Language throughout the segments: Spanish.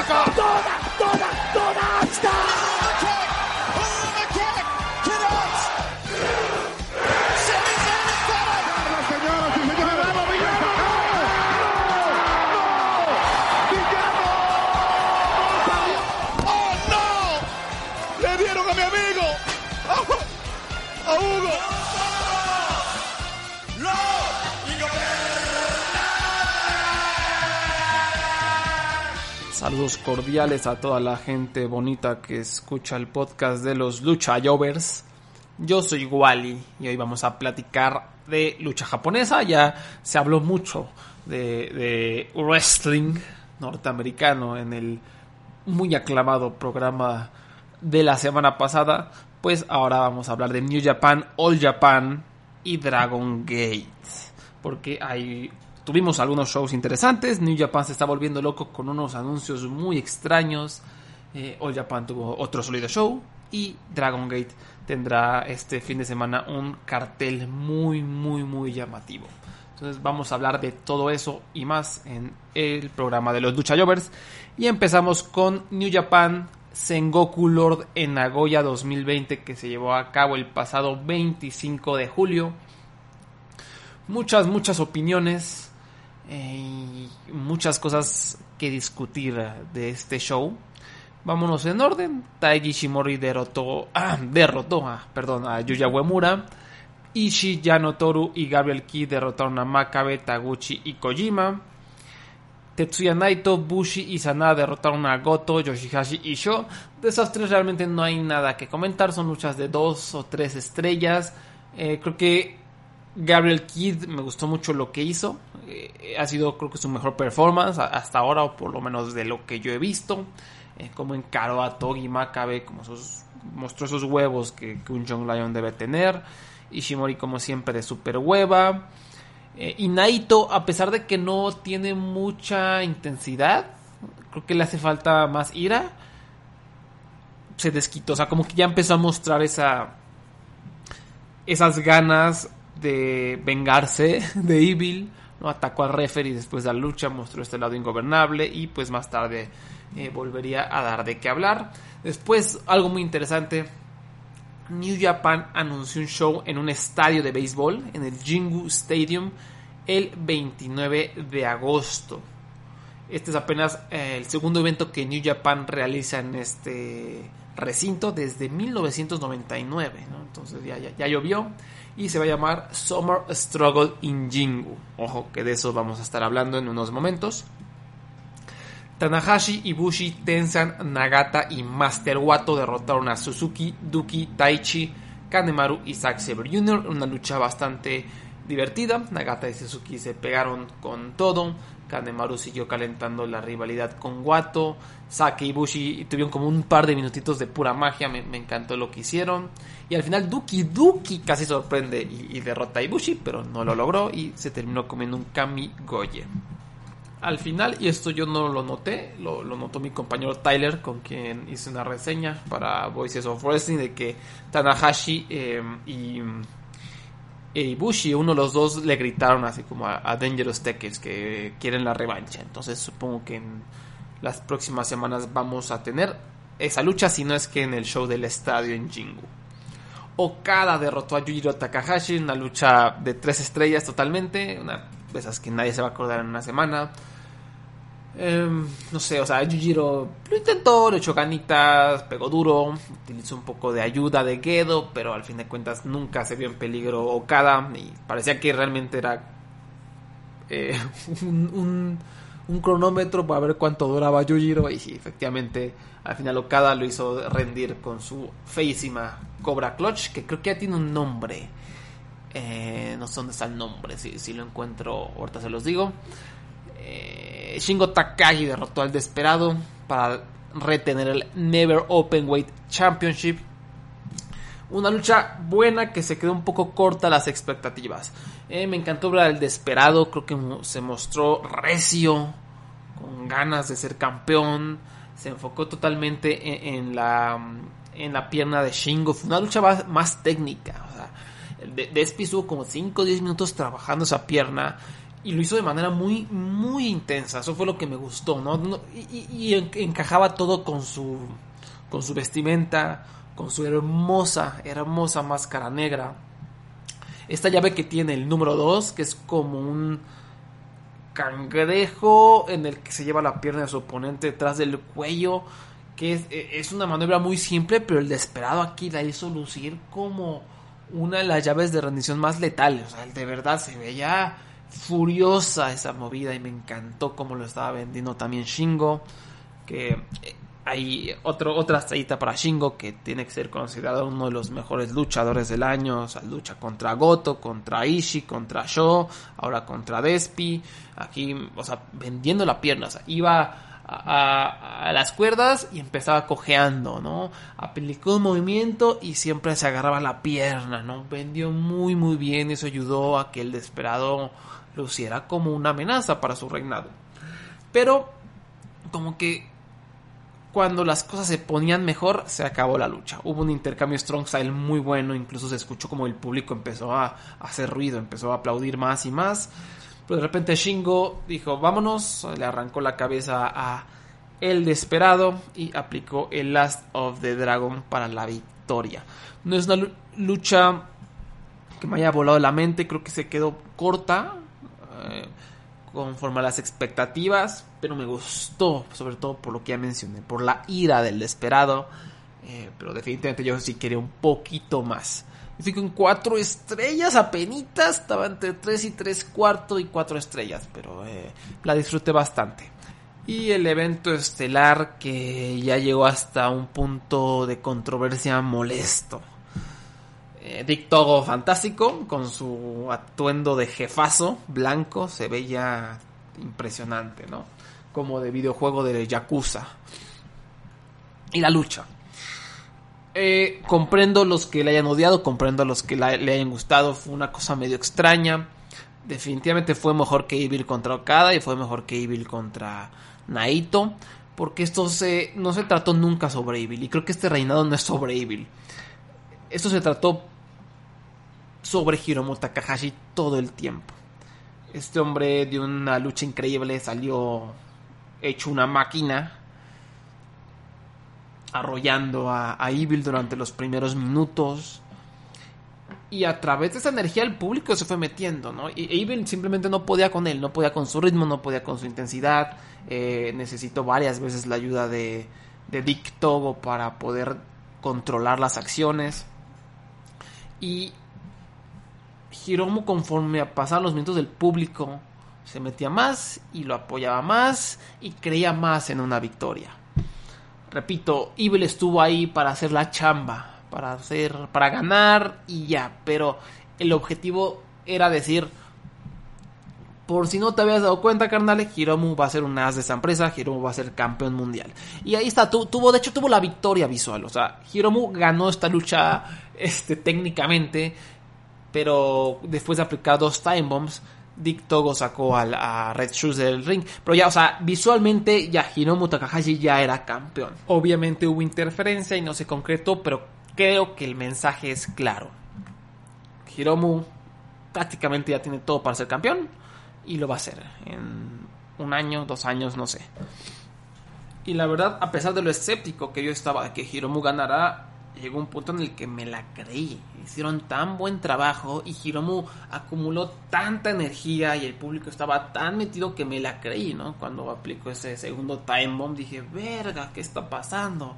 Saludos cordiales a toda la gente bonita que escucha el podcast de los Lucha Jovers. Yo soy Wally y hoy vamos a platicar de lucha japonesa. Ya se habló mucho de wrestling norteamericano en el muy aclamado programa de la semana pasada. Pues ahora vamos a hablar de New Japan, All Japan y Dragon Gate. Porque tuvimos algunos shows interesantes. New Japan se está volviendo loco con unos anuncios muy extraños. All Japan tuvo otro sólido show. Y Dragon Gate tendrá este fin de semana un cartel muy llamativo. Entonces vamos a hablar de todo eso y más en el programa de los Lucha Jovers. Y empezamos con New Japan Sengoku Lord en Nagoya 2020, que se llevó a cabo el pasado 25 de julio. Muchas opiniones. Muchas cosas que discutir de este show. Vámonos en orden. Taiji Ishimori derrotó a Yuya Uemura. Ishii, Yano Toru y Gabriel Kidd derrotaron a Makabe, Taguchi y Kojima. Tetsuya Naito, Bushi y Sanada derrotaron a Goto, Yoshihashi y Sho. De esas tres realmente no hay nada que comentar. Son luchas de 2 o 3 estrellas. Creo que Gabriel Kidd me gustó mucho lo que hizo. Ha sido, creo que, su mejor performance hasta ahora, o por lo menos de lo que yo he visto. Como encaró a Togi Makabe, mostró esos huevos que un Young Lion debe tener. Ishimori, como siempre, de super hueva. Y Naito, a pesar de que no tiene mucha intensidad, creo que le hace falta más ira. Se desquitó, o sea, como que ya empezó a mostrar esas ganas de vengarse de Evil, ¿no? Atacó al referee después de la lucha, mostró este lado ingobernable y pues más tarde volvería a dar de qué hablar. Después, algo muy interesante, New Japan anunció un show en un estadio de béisbol, en el Jingu Stadium, el 29 de agosto. Este es apenas el segundo evento que New Japan realiza en este recinto desde 1999, ¿no? Entonces ya llovió. Y se va a llamar Summer Struggle in Jingu. Ojo, que de eso vamos a estar hablando en unos momentos. Tanahashi, Ibushi, Tenzan, Nagata y Master Wato derrotaron a Suzuki, Duki, Taichi, Kanemaru y Zack Sabre Jr. Una lucha bastante divertida. Nagata y Suzuki se pegaron con todo. Kanemaru siguió calentando la rivalidad con Wato. Zack y Ibushi tuvieron como un par de minutitos de pura magia. Me encantó lo que hicieron. Y al final Duki casi sorprende y derrota a Ibushi, pero no lo logró y se terminó comiendo un Kami Goye. Al final, y esto yo no lo noté, lo notó mi compañero Tyler, con quien hice una reseña para Voices of Wrestling, de que Tanahashi y Ibushi, uno de los dos, le gritaron así como a Dangerous Tekkers que quieren la revancha. Entonces supongo que en las próximas semanas vamos a tener esa lucha, si no es que en el show del estadio en Jingu. Okada derrotó a Yujiro Takahashi, una lucha de 3 estrellas totalmente, una de esas que nadie se va a acordar en una semana. No sé, o sea, Yujiro lo intentó, le echó ganitas, pegó duro, utilizó un poco de ayuda de Gedo, pero al fin de cuentas nunca se vio en peligro Okada y parecía que realmente era un cronómetro para ver cuánto duraba Yujiro, y sí, efectivamente al final Okada lo hizo rendir con su feísima Cobra Clutch, que creo que ya tiene un nombre. No sé dónde está el nombre, si lo encuentro ahorita se los digo. Shingo Takagi derrotó al Desperado para retener el Never Openweight Championship. Una lucha buena que se quedó un poco corta a las expectativas. Me encantó ver al Desperado, creo que se mostró recio, con ganas de ser campeón. Se enfocó totalmente en la pierna de Shingo. Fue una lucha más técnica. O sea, Despi estuvo como 5 o 10 minutos trabajando esa pierna Y lo hizo de manera muy, muy intensa. Eso fue lo que me gustó, ¿no? Y encajaba todo con su vestimenta, con su hermosa, hermosa máscara negra. Esta llave que tiene el número 2, que es como un cangrejo en el que se lleva la pierna de su oponente detrás del cuello, que es una maniobra muy simple, pero el Desperado aquí la hizo lucir como una de las llaves de rendición más letales. O sea, de verdad se veía furiosa esa movida y me encantó cómo lo estaba vendiendo también Shingo, que hay otra estrellita para Shingo, que tiene que ser considerado uno de los mejores luchadores del año. O sea, lucha contra Goto, contra Ishii, contra Sho, ahora contra Despi. Aquí, o sea, vendiendo la pierna. O sea, iba a las cuerdas y empezaba cojeando, ¿no? Aplicó un movimiento y siempre se agarraba la pierna, ¿no? Vendió muy, muy bien. Eso ayudó a que el Desperado luciera como una amenaza para su reinado. Pero, como que cuando las cosas se ponían mejor, se acabó la lucha. Hubo un intercambio strong style muy bueno. Incluso se escuchó como el público empezó a hacer ruido, empezó a aplaudir más y más. Pero de repente Shingo dijo, vámonos. Le arrancó la cabeza a el Desperado y aplicó el Last of the Dragon para la victoria. No es una lucha que me haya volado la mente. Creo que se quedó corta conforme a las expectativas, pero me gustó, sobre todo por lo que ya mencioné, por la ira del Desperado, pero definitivamente yo sí quería un poquito más. Estoy con 4 estrellas apenitas, estaba entre 3 y 3/4 y 4 estrellas, pero la disfruté bastante. Y el evento estelar que ya llegó hasta un punto de controversia molesto. Dick Togo fantástico, con su atuendo de jefazo blanco, se veía impresionante, ¿no? Como de videojuego de Yakuza. Y la lucha. Comprendo los que le hayan odiado, comprendo los que le hayan gustado, fue una cosa medio extraña. Definitivamente fue mejor que Evil contra Okada y fue mejor que Evil contra Naito, porque esto no se trató nunca sobre Evil, y creo que este reinado no es sobre Evil. Esto se trató sobre Hiromu Takahashi todo el tiempo. Este hombre dio una lucha increíble, salió hecho una máquina, arrollando a Evil durante los primeros minutos. Y a través de esa energía el público se fue metiendo, ¿no? Y Evil simplemente no podía con él, no podía con su ritmo, no podía con su intensidad. Necesitó varias veces la ayuda de Dick Togo para poder controlar las acciones. Y Hiromu, conforme pasaban los minutos, del público se metía más y lo apoyaba más y creía más en una victoria. Repito, Evil estuvo ahí para hacer la chamba, para ganar y ya, pero el objetivo era decir, por si no te habías dado cuenta, carnal, Hiromu va a ser un as de esta empresa, Hiromu va a ser campeón mundial. Y ahí está, de hecho tuvo la victoria visual, o sea, Hiromu ganó esta lucha técnicamente, pero después de aplicar 2 time bombs, Dick Togo sacó a Red Shoes del ring. Pero ya, o sea, visualmente ya Hiromu Takahashi ya era campeón. Obviamente hubo interferencia y no se concretó, pero creo que el mensaje es claro. Hiromu prácticamente ya tiene todo para ser campeón y lo va a hacer en 1 año, 2 años, no sé. Y la verdad, a pesar de lo escéptico que yo estaba de que Hiromu ganara, llegó un punto en el que me la creí. Hicieron tan buen trabajo y Hiromu acumuló tanta energía y el público estaba tan metido que me la creí, ¿no? Cuando aplicó ese segundo time bomb dije, verga, ¿qué está pasando?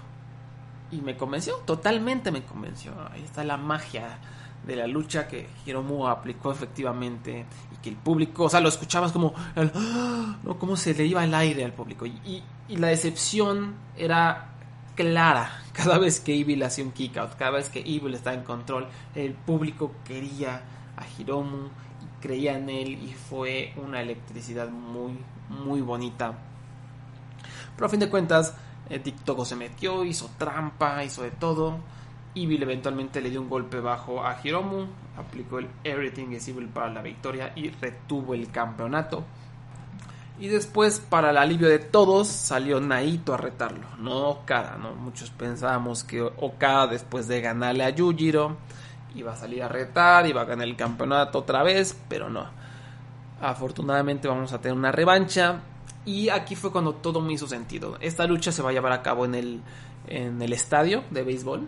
Y me convenció, totalmente me convenció. Ahí está la magia de la lucha que Hiromu aplicó efectivamente y que el público, o sea, lo escuchabas como ¿no? Como se le iba el aire al público y la decepción era clara. Cada vez que Evil hacía un kick out, cada vez que Evil estaba en control, el público quería a Hiromu y creía en él y fue una electricidad muy, muy bonita. Pero a fin de cuentas, Dick Togo se metió, hizo trampa, hizo de todo. Evil eventualmente le dio un golpe bajo a Hiromu, aplicó el Everything is Evil para la victoria y retuvo el campeonato. Y después, para el alivio de todos, salió Naito a retarlo, no Okada, ¿no? Muchos pensábamos que Okada, después de ganarle a Yujiro, iba a salir a retar, iba a ganar el campeonato otra vez, pero no. Afortunadamente vamos a tener una revancha. Y aquí fue cuando todo me hizo sentido. Esta lucha se va a llevar a cabo en el estadio de béisbol.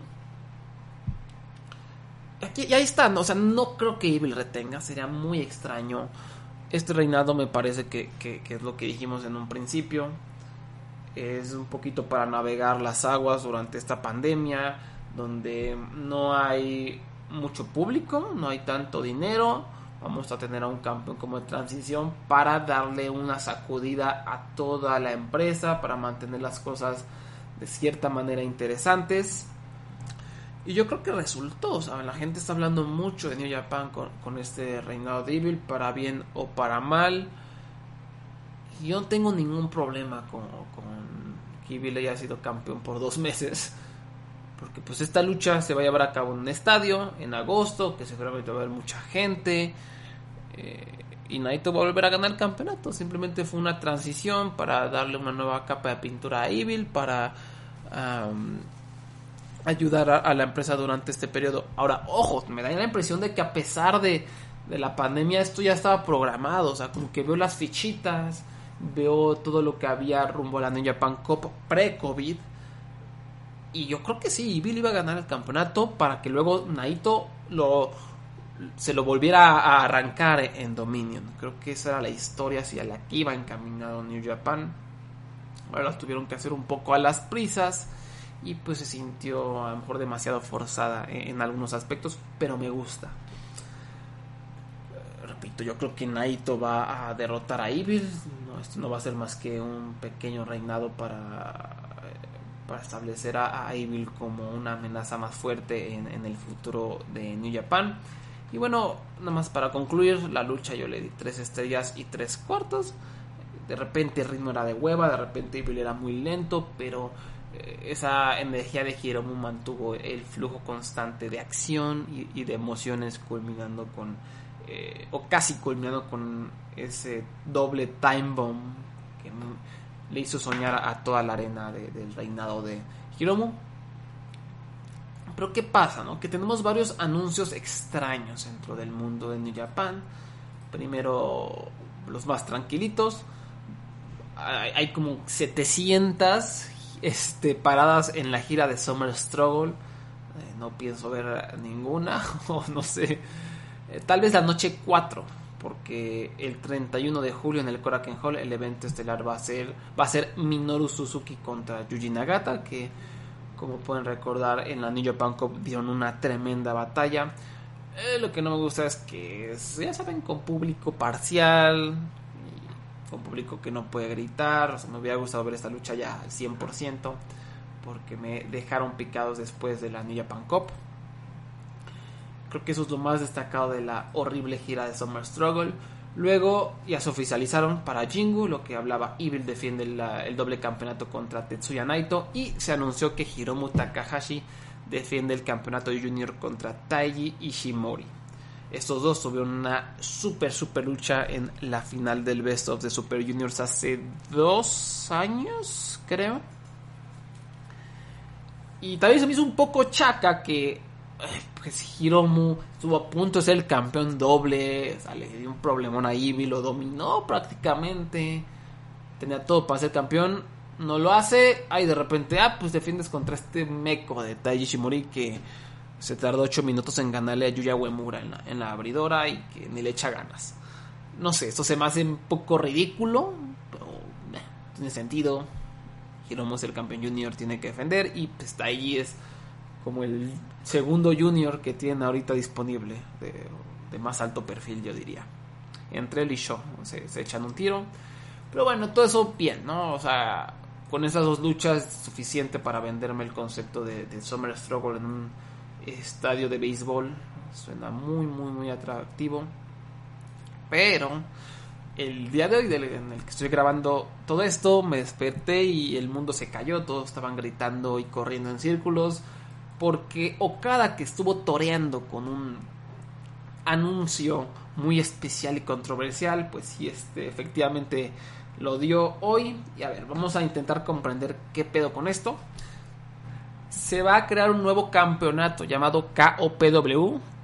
Y ahí está, ¿no? O sea, no creo que Evil retenga. Sería muy extraño. Este reinado me parece que es lo que dijimos en un principio. Es un poquito para navegar las aguas durante esta pandemia, donde no hay mucho público, no hay tanto dinero. Vamos a tener a un campeón como de transición para darle una sacudida a toda la empresa, para mantener las cosas de cierta manera interesantes. Y yo creo que resultó, o sea, la gente está hablando mucho de New Japan con este reinado de Evil, para bien o para mal. Y yo no tengo ningún problema con que Evil haya sido campeón por 2 meses. Porque pues esta lucha se va a llevar a cabo en un estadio en agosto, que seguramente va a haber mucha gente. Y Naito va a volver a ganar el campeonato. Simplemente fue una transición para darle una nueva capa de pintura a Evil, para ayudar a la empresa durante este periodo. Ahora, ojo, me da la impresión de que a pesar de la pandemia esto ya estaba programado. O sea, como que veo las fichitas, veo todo lo que había rumbo a la New Japan Cup pre-COVID. Y yo creo que sí, Evil iba a ganar el campeonato para que luego Naito se lo volviera a arrancar en Dominion. Creo que esa era la historia hacia la que iba encaminado New Japan. Ahora las tuvieron que hacer un poco a las prisas y pues se sintió a lo mejor demasiado forzada en algunos aspectos, pero me gusta. Repito, yo creo que Naito va a derrotar a Evil. No, esto no va a ser más que un pequeño reinado para establecer a Evil como una amenaza más fuerte en el futuro de New Japan. Y bueno, nada más para concluir la lucha, yo le di 3 estrellas y 3 cuartos. De repente el ritmo era de hueva, de repente Evil era muy lento, pero esa energía de Hiromu mantuvo el flujo constante de acción y de emociones, culminando con o casi culminando con ese doble time bomb que le hizo soñar a toda la arena del reinado de Hiromu. Pero ¿qué pasa, no? Que tenemos varios anuncios extraños dentro del mundo de New Japan. Primero, los más tranquilitos. Hay como 700 paradas en la gira de Summer Struggle. No pienso ver ninguna, o no sé. Tal vez la noche 4, porque el 31 de julio en el Korakuen Hall el evento estelar va a ser Minoru Suzuki contra Yuji Nagata, que como pueden recordar en la New Japan Cup dieron una tremenda batalla. Lo que no me gusta es que, ya saben, con público parcial, con público que no puede gritar. O sea, me hubiera gustado ver esta lucha ya al 100%, porque me dejaron picados después de la New Japan Cup. Creo que eso es lo más destacado de la horrible gira de Summer Struggle. Luego ya se oficializaron para Jingu, lo que hablaba Evil defiende el doble campeonato contra Tetsuya Naito, y se anunció que Hiromu Takahashi defiende el campeonato junior contra Taiji Ishimori. Estos dos tuvieron una super lucha en la final del Best of the Super Juniors hace 2 años, creo. Y también se me hizo un poco chaca que pues Hiromu estuvo a punto de ser el campeón doble. O sea, le dio un problemón a Evil, lo dominó prácticamente, tenía todo para ser campeón, no lo hace. Ahí de repente, pues defiendes contra este meco de Taiji Ishimori que se tardó 8 minutos en ganarle a Yuya Uemura en la abridora y que ni le echa ganas. No sé, esto se me hace un poco ridículo, pero tiene sentido. Hiromu es el campeón junior, tiene que defender, y pues Taiji es como el segundo junior que tiene ahorita disponible de más alto perfil, yo diría. Entre él y Sho se echan un tiro. Pero bueno, todo eso bien, ¿no? O sea, con esas 2 luchas es suficiente para venderme el concepto de Summer Struggle en un estadio de béisbol. Suena muy atractivo. Pero el día de hoy en el que estoy grabando todo esto, me desperté y el mundo se cayó. Todos estaban gritando y corriendo en círculos, porque Okada, que estuvo toreando con un anuncio muy especial y controversial, pues sí, efectivamente lo dio hoy. Y a ver, vamos a intentar comprender qué pedo con esto. Se va a crear un nuevo campeonato llamado KOPW,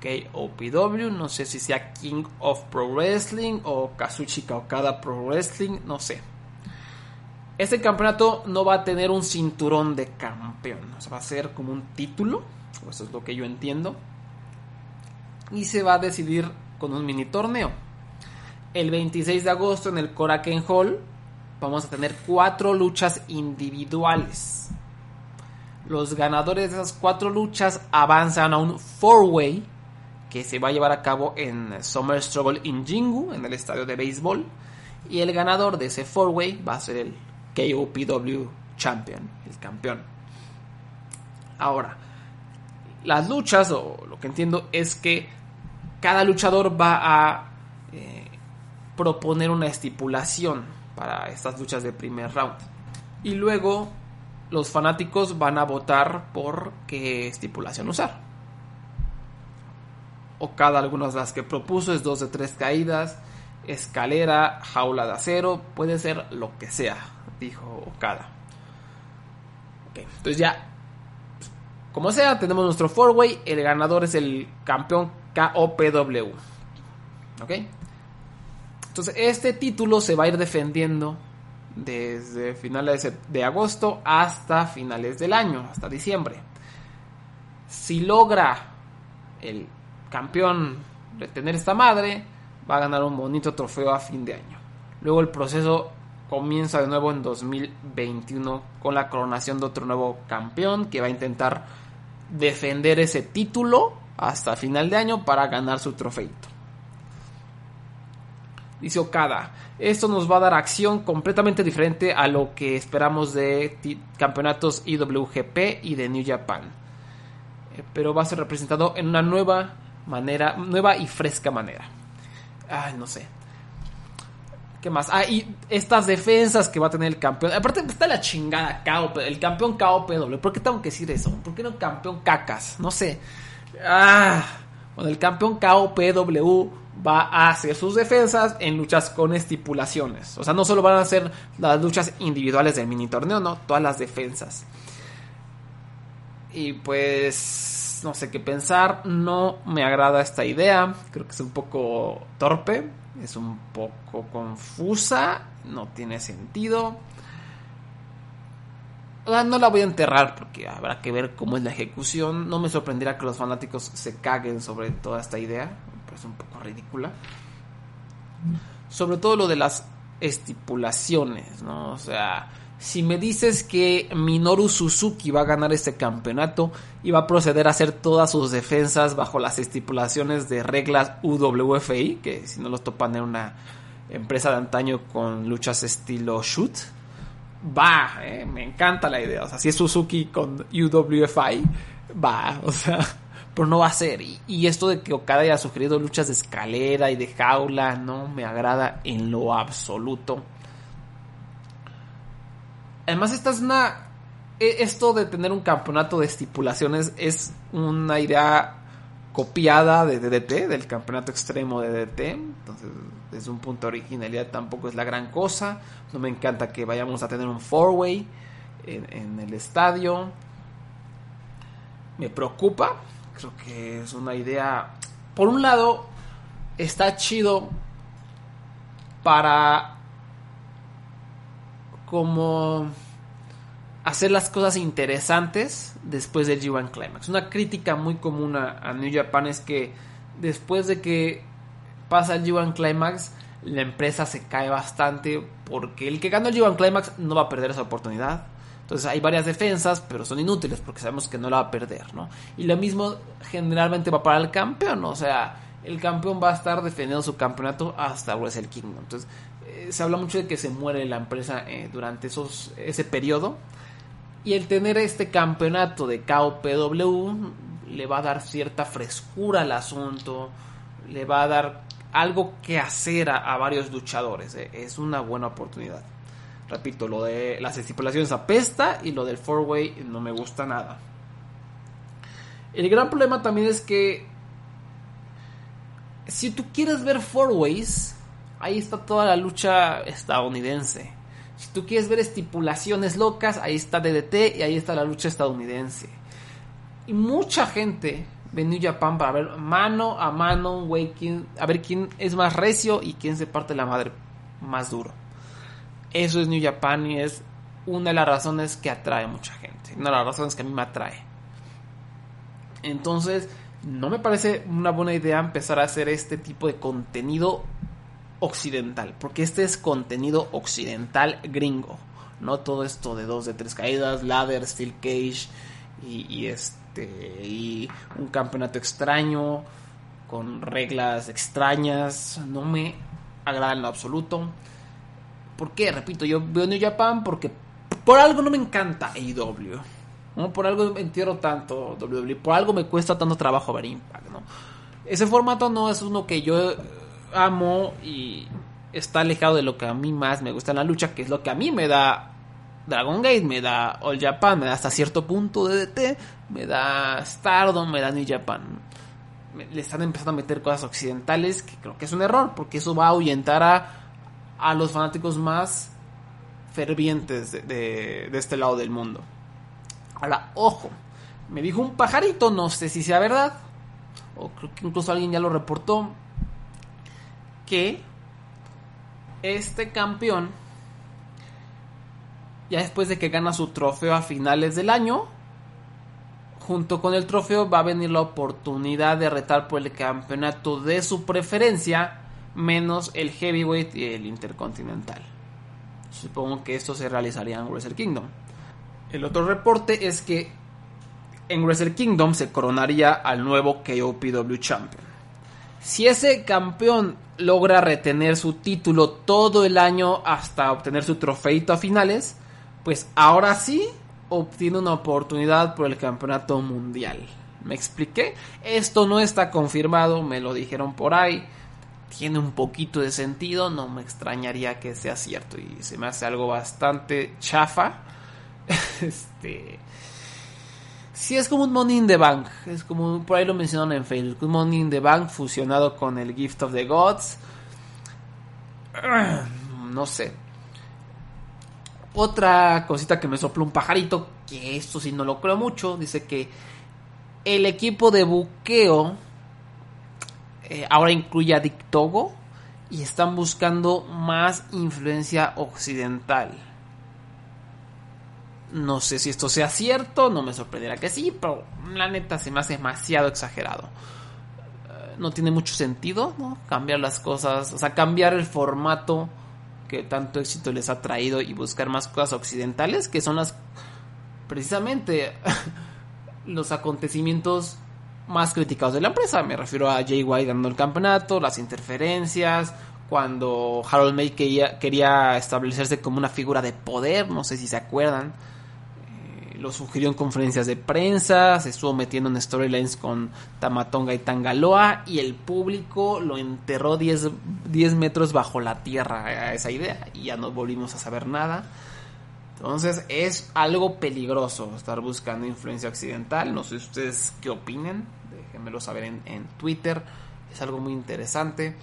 KOPW, no sé si sea King of Pro Wrestling o Kazuchika Okada Pro Wrestling, no sé. Este campeonato no va a tener un cinturón de campeón, o sea, va a ser como un título, eso es lo que yo entiendo, y se va a decidir con un mini torneo. El 26 de agosto en el Korakuen Hall vamos a tener 4 luchas individuales. Los ganadores de esas 4 luchas avanzan a un 4-way que se va a llevar a cabo en Summer Struggle in Jingu, en el estadio de béisbol. Y el ganador de ese 4-way va a ser el KOPW Champion, el campeón. Ahora, las luchas, o lo que entiendo es que cada luchador va a proponer una estipulación para estas luchas de primer round. Y luego los fanáticos van a votar por qué estipulación usar. Okada, algunas de las que propuso es 2 de 3 caídas, escalera, jaula de acero, puede ser lo que sea, dijo Okada. Okay, entonces ya, como sea, tenemos nuestro 4-way, el ganador es el campeón KOPW. ¿Ok? Entonces este título se va a ir defendiendo desde finales de agosto hasta finales del año, hasta diciembre. Si logra el campeón retener esta madre, va a ganar un bonito trofeo a fin de año. Luego el proceso comienza de nuevo en 2021 con la coronación de otro nuevo campeón que va a intentar defender ese título hasta final de año para ganar su trofeito. Dice Okada, esto nos va a dar acción completamente diferente a lo que esperamos de campeonatos IWGP y de New Japan. Pero va a ser representado en una nueva y fresca manera. Ay, no sé. ¿Qué más? Y estas defensas que va a tener el campeón. Aparte está la chingada el campeón KOPW. ¿Por qué tengo que decir eso? ¿Por qué no campeón cacas? No sé. Bueno, el campeón KOPW va a hacer sus defensas en luchas con estipulaciones. O sea, no solo van a ser las luchas individuales del mini torneo, no, todas las defensas. Y pues no sé qué pensar, no me agrada esta idea, creo que es un poco torpe, es un poco confusa, no tiene sentido. No la voy a enterrar porque habrá que ver cómo es la ejecución. No me sorprenderá que los fanáticos se caguen sobre toda esta idea, es un poco ridícula. Sobre todo lo de las estipulaciones, ¿no? O sea, si me dices que Minoru Suzuki va a ganar este campeonato y va a proceder a hacer todas sus defensas bajo las estipulaciones de reglas UWFI, que si no los topan en una empresa de antaño con luchas estilo shoot, me encanta la idea. O sea, si es Suzuki con UWFI, o sea, pero no va a ser. Y esto de que Okada haya sugerido luchas de escalera y de jaula no me agrada en lo absoluto. Además, esto de tener un campeonato de estipulaciones es una idea copiada de DDT, del campeonato extremo de DDT. Entonces, desde un punto de originalidad tampoco es la gran cosa. No me encanta que vayamos a tener un 4-way en el estadio. Me preocupa. Creo que es una idea, por un lado, está chido para como hacer las cosas interesantes después del G1 Climax. Una crítica muy común a New Japan es que después de que pasa el G1 Climax, la empresa se cae bastante porque el que gana el G1 Climax no va a perder esa oportunidad. Entonces hay varias defensas, pero son inútiles porque sabemos que no la va a perder, ¿no? Y lo mismo generalmente va para el campeón, o sea, el campeón va a estar defendiendo su campeonato hasta Wrestle Kingdom. Entonces se habla mucho de que se muere la empresa durante ese periodo. Y el tener este campeonato de KOPW le va a dar cierta frescura al asunto, le va a dar algo que hacer a varios luchadores. Es una buena oportunidad. Repito, lo de las estipulaciones apesta y lo del 4-way no me gusta nada. El gran problema también es que si tú quieres ver 4-ways, ahí está toda la lucha estadounidense. Si tú quieres ver estipulaciones locas, ahí está DDT y ahí está la lucha estadounidense. Y mucha gente de New Japan para ver mano a mano, güey, a ver quién es más recio y quién se parte la madre más duro. Eso es New Japan y es una de las razones que atrae a mucha gente. Una de las razones que a mí me atrae. Entonces, no me parece una buena idea empezar a hacer este tipo de contenido occidental. Porque este es contenido occidental gringo. No todo esto de 2 de 3 caídas, ladder, steel cage y un campeonato extraño con reglas extrañas. No me agrada en lo absoluto. ¿Por qué? Repito, yo veo New Japan porque por algo no me encanta AEW, ¿no? Por algo entierro tanto WWE, por algo me cuesta tanto trabajo ver Impact, ¿no? Ese formato no es uno que yo amo y está alejado de lo que a mí más me gusta en la lucha, que es lo que a mí me da Dragon Gate, me da All Japan, me da hasta cierto punto DDT, me da Stardom, me da New Japan. Le están empezando a meter cosas occidentales que creo que es un error, porque eso va a ahuyentar a los fanáticos más fervientes de este lado del mundo. Ahora, ojo, me dijo un pajarito, no sé si sea verdad, o creo que incluso alguien ya lo reportó, que este campeón, ya después de que gana su trofeo a finales del año, junto con el trofeo va a venir la oportunidad de retar por el campeonato de su preferencia, menos el heavyweight y el intercontinental. Supongo que esto se realizaría en Wrestle Kingdom. El otro reporte es que en Wrestle Kingdom se coronaría al nuevo KOPW Champion. Si ese campeón logra retener su título todo el año hasta obtener su trofeito a finales, pues ahora sí obtiene una oportunidad por el campeonato mundial. ¿Me expliqué? Esto no está confirmado, me lo dijeron por ahí. Tiene un poquito de sentido, no me extrañaría que sea cierto y se me hace algo bastante chafa. Sí, es como un Money in the Bank, es como, por ahí lo mencionaron en Facebook, un Money in the Bank fusionado con el Gift of the Gods. No sé. Otra cosita que me sopló un pajarito, que esto sí no lo creo mucho, dice que el equipo de buqueo ahora incluye a Dick Togo y están buscando más influencia occidental. No sé si esto sea cierto, no me sorprenderá que sí, pero la neta se me hace demasiado exagerado. No tiene mucho sentido, ¿no? Cambiar las cosas, o sea, cambiar el formato que tanto éxito les ha traído y buscar más cosas occidentales, que son las precisamente los acontecimientos más criticados de la empresa. Me refiero a Jay White ganando el campeonato, las interferencias, cuando Harold May quería establecerse como una figura de poder, no sé si se acuerdan. Lo sugirió en conferencias de prensa, se estuvo metiendo en storylines con Tamatonga y Tangaloa y el público lo enterró 10 metros bajo la tierra a esa idea y ya no volvimos a saber nada. Entonces es algo peligroso estar buscando influencia occidental. No sé ustedes qué opinen, déjenmelo saber en Twitter, es algo muy interesante.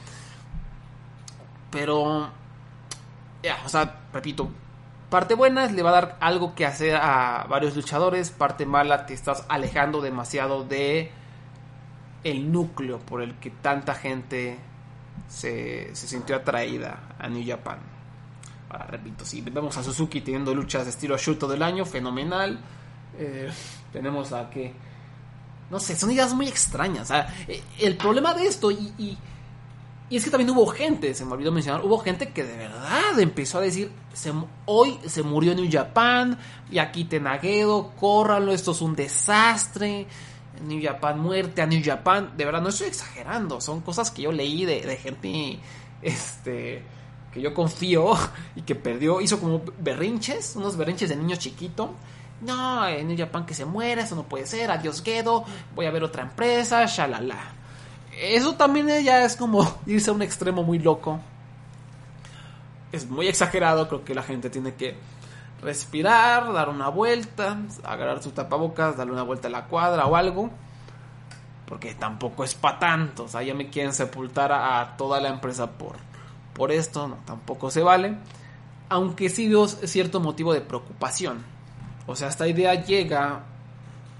Pero o sea, repito, parte buena es le va a dar algo que hacer a varios luchadores. Parte mala, te estás alejando demasiado de el núcleo por el que tanta gente se sintió atraída a New Japan. Ahora repito, si vemos a Suzuki teniendo luchas de estilo show todo el año, fenomenal. Tenemos a que, no sé, son ideas muy extrañas. O sea, el problema de esto y es que también hubo gente, se me olvidó mencionar, hubo gente que de verdad empezó a decir, hoy se murió New Japan, y aquí Tenagedo, córranlo, esto es un desastre, New Japan muerte a New Japan. De verdad, no estoy exagerando, son cosas que yo leí de gente que yo confío y que hizo como berrinches, unos berrinches de niño chiquito. No, New Japan que se muera, eso no puede ser, adiós Gedo, voy a ver otra empresa, shalala. Eso también ya es como irse a un extremo muy loco. Es muy exagerado, creo que la gente tiene que respirar, dar una vuelta, agarrar su tapabocas, darle una vuelta a la cuadra o algo. Porque tampoco es para tanto, o sea, ya me quieren sepultar a toda la empresa por esto, no, tampoco se vale. Aunque sí veo cierto motivo de preocupación. O sea, esta idea llega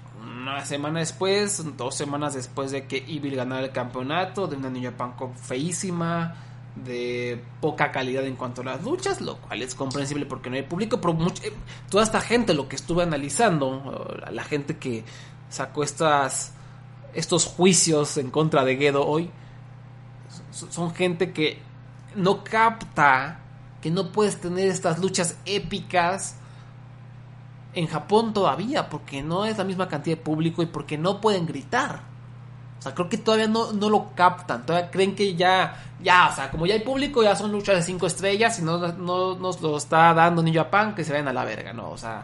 una semana después, 2 semanas después de que Evil ganara el campeonato, de una New Japan Cup feísima, de poca calidad en cuanto a las luchas, lo cual es comprensible porque no hay público, pero toda esta gente, lo que estuve analizando, la gente que sacó estos juicios en contra de Gedo hoy, son gente que no capta que no puedes tener estas luchas épicas en Japón todavía, porque no es la misma cantidad de público y porque no pueden gritar. O sea, creo que todavía no lo captan. Todavía creen que ya, o sea, como ya hay público, ya son luchas de 5 estrellas y no nos lo está dando New Japan, que se vayan a la verga, ¿no? O sea,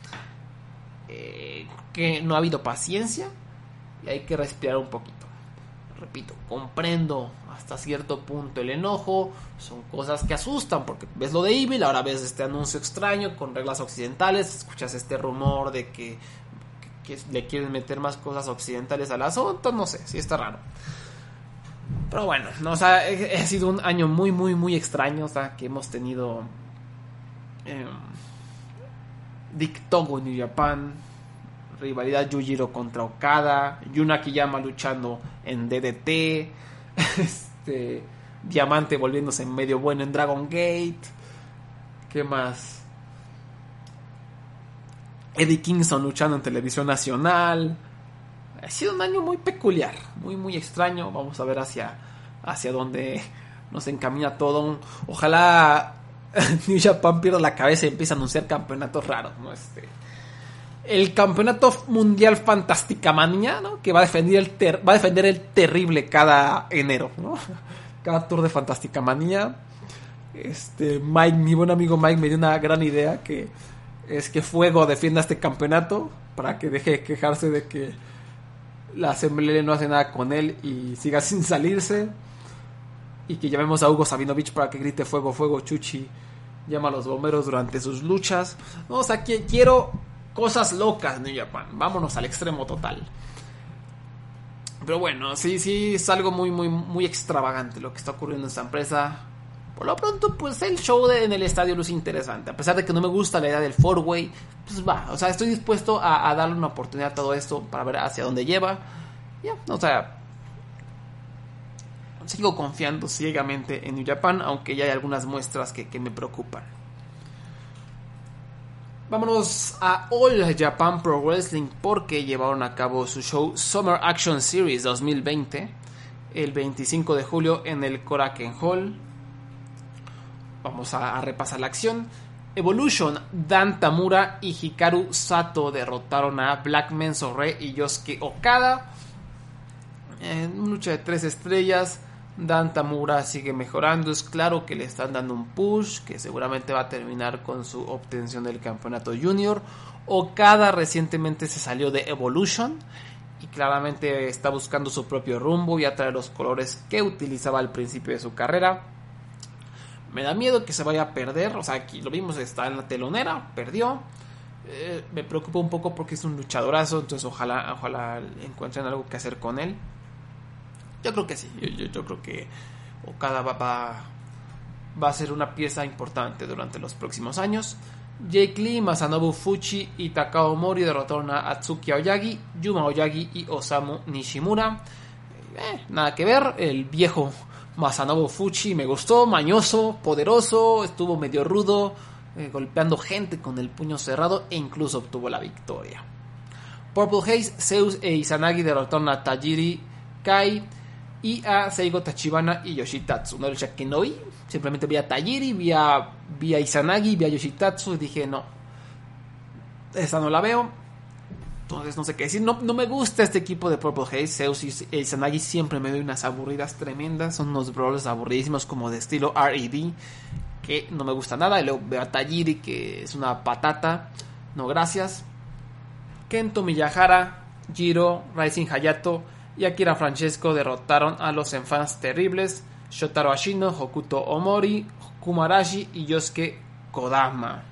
que no ha habido paciencia y hay que respirar un poquito. Repito, comprendo hasta cierto punto el enojo, son cosas que asustan, porque ves lo de Evil, ahora ves este anuncio extraño con reglas occidentales, escuchas este rumor de que le quieren meter más cosas occidentales al asunto, no sé, sí está raro. Pero bueno, no, o sea, ha sido un año muy, muy, muy extraño, o sea, que hemos tenido Dick Togo en New Japan, rivalidad Yujiro contra Okada, Yuna Akiyama luchando en DDT, Diamante volviéndose medio bueno en Dragon Gate, ¿qué más? Eddie Kingston luchando en televisión nacional. Ha sido un año muy peculiar, muy muy extraño. Vamos a ver hacia dónde nos encamina todo. Ojalá New Japan pierda la cabeza y empiece a anunciar campeonatos raros, ¿no? El campeonato mundial Fantástica Manía, ¿no? Que va a defender el terrible cada enero, ¿no? Cada tour de Fantástica Manía. Mike, mi buen amigo Mike, me dio una gran idea, que es que Fuego defienda este campeonato para que deje de quejarse de que la CMLL no hace nada con él y siga sin salirse, y que llamemos a Hugo Sabinovich para que grite fuego, fuego, Chuchi llama a los bomberos durante sus luchas. No, o sea, quiero cosas locas, New Japan, vámonos al extremo total. Pero bueno, sí es algo muy muy muy extravagante lo que está ocurriendo en esta empresa. Por lo pronto, pues el show en el estadio luce interesante. A pesar de que no me gusta la idea del 4-way, pues va. O sea, estoy dispuesto a darle una oportunidad a todo esto para ver hacia dónde lleva. Ya, o sea, sigo confiando ciegamente en New Japan, aunque ya hay algunas muestras que me preocupan. Vámonos a All Japan Pro Wrestling, porque llevaron a cabo su show Summer Action Series 2020 el 25 de julio en el Korakuen Hall. Vamos a repasar la acción. Evolution, Dan Tamura y Hikaru Sato derrotaron a Black Menso-Re y Yosuke Okada en una lucha de 3 estrellas. Dan Tamura sigue mejorando, es claro que le están dando un push que seguramente va a terminar con su obtención del campeonato junior. Okada recientemente se salió de Evolution y claramente está buscando su propio rumbo y atrae los colores que utilizaba al principio de su carrera. Me da miedo que se vaya a perder, o sea, aquí lo vimos, está en la telonera, perdió. Me preocupa un poco porque es un luchadorazo, entonces ojalá encuentren algo que hacer con él. Yo creo que sí, yo creo que Okada va a ser una pieza importante durante los próximos años. Jake Lee, Masanobu Fuchi y Takao Mori derrotaron a Atsuki Aoyagi, Yuma Aoyagi y Osamu Nishimura. Nada que ver, el viejo Masanobu Fuchi me gustó, mañoso, poderoso, estuvo medio rudo, golpeando gente con el puño cerrado e incluso obtuvo la victoria. Purple Haze, Zeus e Izanagi derrotaron a Tajiri Kai y a Seigo Tachibana y Yoshitatsu. Una lucha que no vi, simplemente vi a Tajiri, vi a Izanagi, vi a Yoshitatsu y dije no, esa no la veo. Entonces no sé qué decir, no me gusta este equipo de Purple Haze. Zeus y Izanagi siempre me doy unas aburridas tremendas, son unos brawlers aburridísimos como de estilo R.E.D. que no me gusta nada. Y luego veo a Tajiri, que es una patata, no gracias. Kento Miyahara, Jiro, Rising Hayato y Akira Francesco derrotaron a los Enfants Terribles, Shotaro Ashino, Hokuto Omori, Kumarashi y Yosuke Kodama.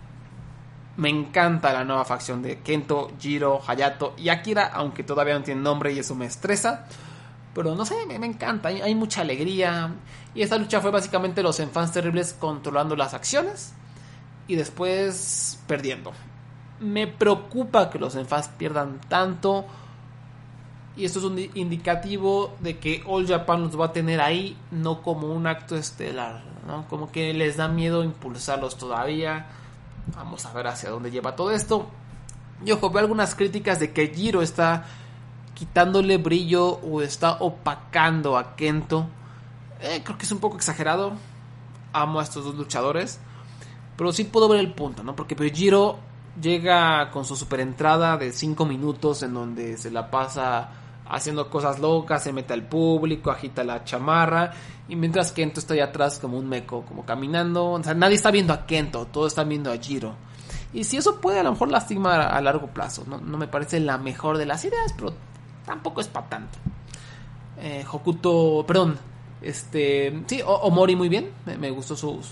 Me encanta la nueva facción de Kento, Jiro, Hayato y Akira, aunque todavía no tiene nombre y eso me estresa. Pero no sé, me encanta, hay mucha alegría. Y esta lucha fue básicamente los Enfants Terribles controlando las acciones y después perdiendo. Me preocupa que los Enfast pierdan tanto. Y esto es un indicativo de que All Japan los va a tener ahí, no como un acto estelar, ¿no? Como que les da miedo impulsarlos todavía. Vamos a ver hacia dónde lleva todo esto. Y ojo, veo algunas críticas de que Jiro está quitándole brillo o está opacando a Kento. Creo que es un poco exagerado. Amo a estos dos luchadores, pero sí puedo ver el punto, ¿no? Porque pues, Jiro llega con su super entrada de 5 minutos en donde se la pasa haciendo cosas locas, se mete al público, agita la chamarra, y mientras Kento está ahí atrás como un meco, como caminando. O sea, nadie está viendo a Kento, todos están viendo a Jiro. Y si eso puede a lo mejor lastimar a largo plazo, no me parece la mejor de las ideas, pero tampoco es para tanto. Hokuto, perdón, sí, Omori muy bien, me gustó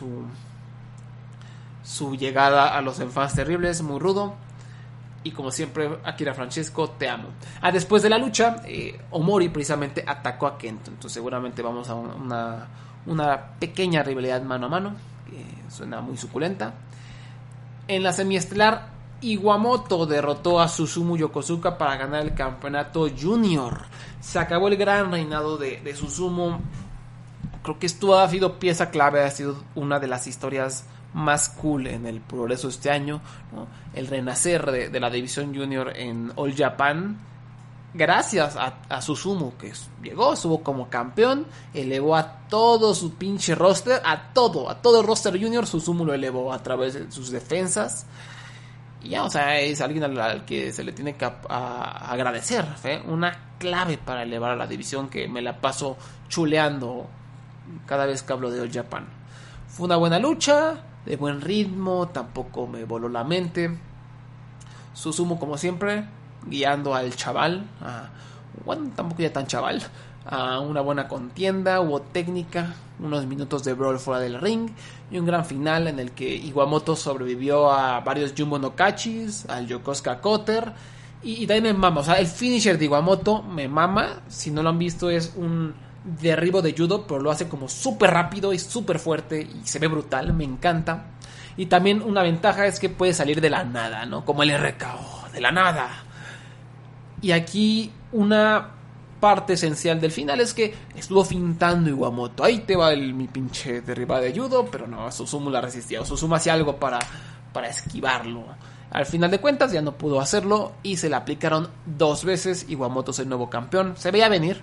su llegada a los Enfants Terribles, muy rudo. Y como siempre, Akira Francesco, te amo. Después de la lucha, Omori precisamente atacó a Kento. Entonces seguramente vamos a una pequeña rivalidad mano a mano, que suena muy suculenta. En la semiestelar, Iwamoto derrotó a Susumu Yokosuka para ganar el campeonato junior. Se acabó el gran reinado de Susumu. Creo que esto ha sido pieza clave, ha sido una de las historias más cool en el progreso este año, ¿no? El renacer de la división junior en All Japan, gracias a Susumu, que llegó, estuvo como campeón, elevó a todo su pinche roster, a todo el roster junior. Susumu lo elevó a través de sus defensas. Y ya, o sea, es alguien al que se le tiene que agradecer, una clave para elevar a la división, que me la paso chuleando cada vez que hablo de All Japan. Fue una buena lucha, de buen ritmo, tampoco me voló la mente. Susumu, como siempre, guiando al chaval, bueno, tampoco ya tan chaval, a una buena contienda. Hubo técnica, unos minutos de brawl fuera del ring y un gran final en el que Iwamoto sobrevivió a varios Jumbo no Kachis, al Yokosuka Cutter, y también me mama, o sea, el finisher de Iwamoto me mama. Si no lo han visto, es un derribo de judo, pero lo hace como súper rápido y súper fuerte y se ve brutal, me encanta. Y también una ventaja es que puede salir de la nada, ¿no? Como el RKO, de la nada. Y aquí una parte esencial del final es que estuvo fintando Iwamoto. Ahí te va mi pinche derribada de judo, pero no, Susumu la resistía. Susumu hacía algo para esquivarlo. Al final de cuentas ya no pudo hacerlo y se le aplicaron 2 veces. Iwamoto es el nuevo campeón. Se veía venir.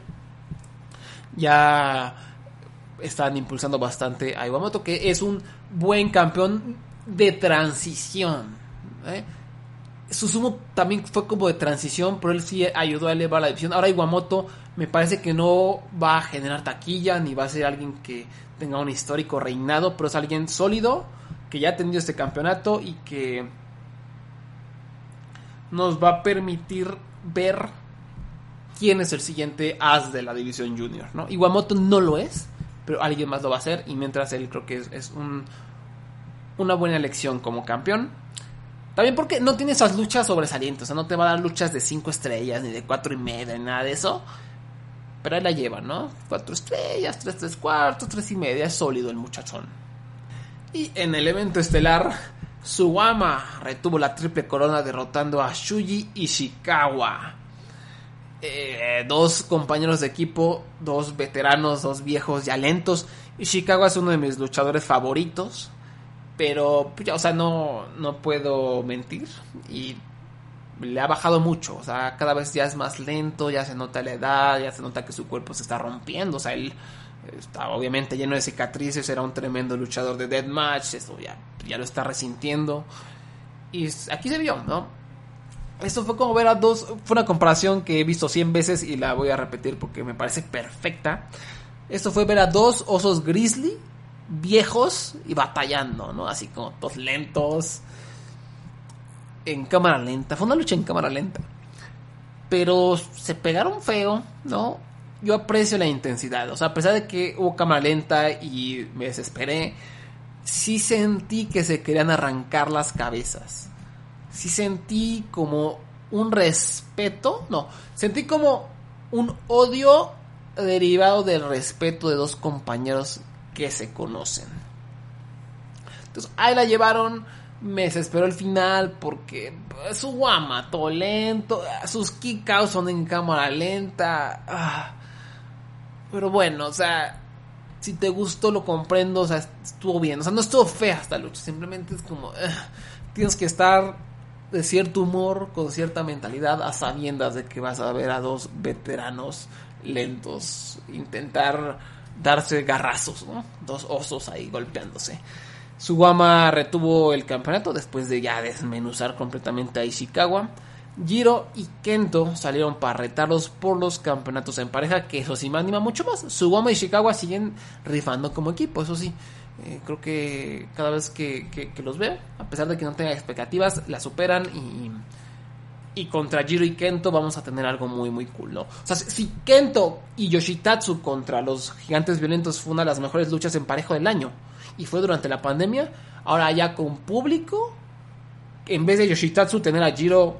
Ya están impulsando bastante a Iwamoto, que es un buen campeón de transición. Susumu también fue como de transición, pero él sí ayudó a elevar la división. Ahora Iwamoto me parece que no va a generar taquilla, ni va a ser alguien que tenga un histórico reinado, pero es alguien sólido, que ya ha tenido este campeonato y que nos va a permitir ver quién es el siguiente as de la división junior, ¿no? Iwamoto no lo es, pero alguien más lo va a hacer, y mientras él creo que es una buena elección como campeón. También porque no tiene esas luchas sobresalientes, o sea, no te va a dar luchas de 5 estrellas, ni de 4.5, ni nada de eso, pero ahí la lleva, ¿no? 4 estrellas, 3/4, 3.5, es sólido el muchachón. Y en el evento estelar, Suwama retuvo la triple corona derrotando a Shuji Ishikawa. 2 compañeros de equipo, 2 veteranos, 2 viejos ya lentos. Ishikawa es uno de mis luchadores favoritos, pero ya, o sea, no puedo mentir, y le ha bajado mucho, o sea, cada vez ya es más lento, ya se nota la edad, ya se nota que su cuerpo se está rompiendo, o sea, él está obviamente lleno de cicatrices, era un tremendo luchador de deathmatch, eso ya lo está resintiendo, y aquí se vio, ¿no? Esto fue como ver a dos, fue una comparación que he visto 100 veces y la voy a repetir porque me parece perfecta. Esto fue ver a 2 osos grizzly viejos y batallando, ¿no? Así como todos lentos, en cámara lenta. Fue una lucha en cámara lenta, pero se pegaron feo, ¿no? Yo aprecio la intensidad, o sea, a pesar de que hubo cámara lenta y me desesperé, sí sentí que se querían arrancar las cabezas. Sí sentí como un respeto, no, sentí como un odio derivado del respeto de 2 compañeros que se conocen. Entonces ahí la llevaron. Me desesperó el final porque Suwama todo lento, sus kickouts son en cámara lenta. Pero bueno, o sea, si te gustó lo comprendo, o sea, estuvo bien. O sea, no estuvo fea esta lucha, simplemente es como... tienes que estar de cierto humor, con cierta mentalidad, a sabiendas de que vas a ver a dos veteranos lentos intentar darse garrazos, ¿no? Dos osos ahí golpeándose. Suwama retuvo el campeonato después de ya desmenuzar completamente a Ishikawa. Jiro y Kento salieron para retarlos por los campeonatos en pareja, que eso sí me anima mucho más. Suwama y Ishikawa siguen rifando como equipo, eso sí. Creo que cada vez que los veo, a pesar de que no tenga expectativas, la superan y contra Jiro y Kento vamos a tener algo muy muy cool, ¿no? O sea, si Kento y Yoshitatsu contra los Gigantes Violentos fue una de las mejores luchas en parejo del año y fue durante la pandemia, ahora ya con público, en vez de Yoshitatsu tener a Jiro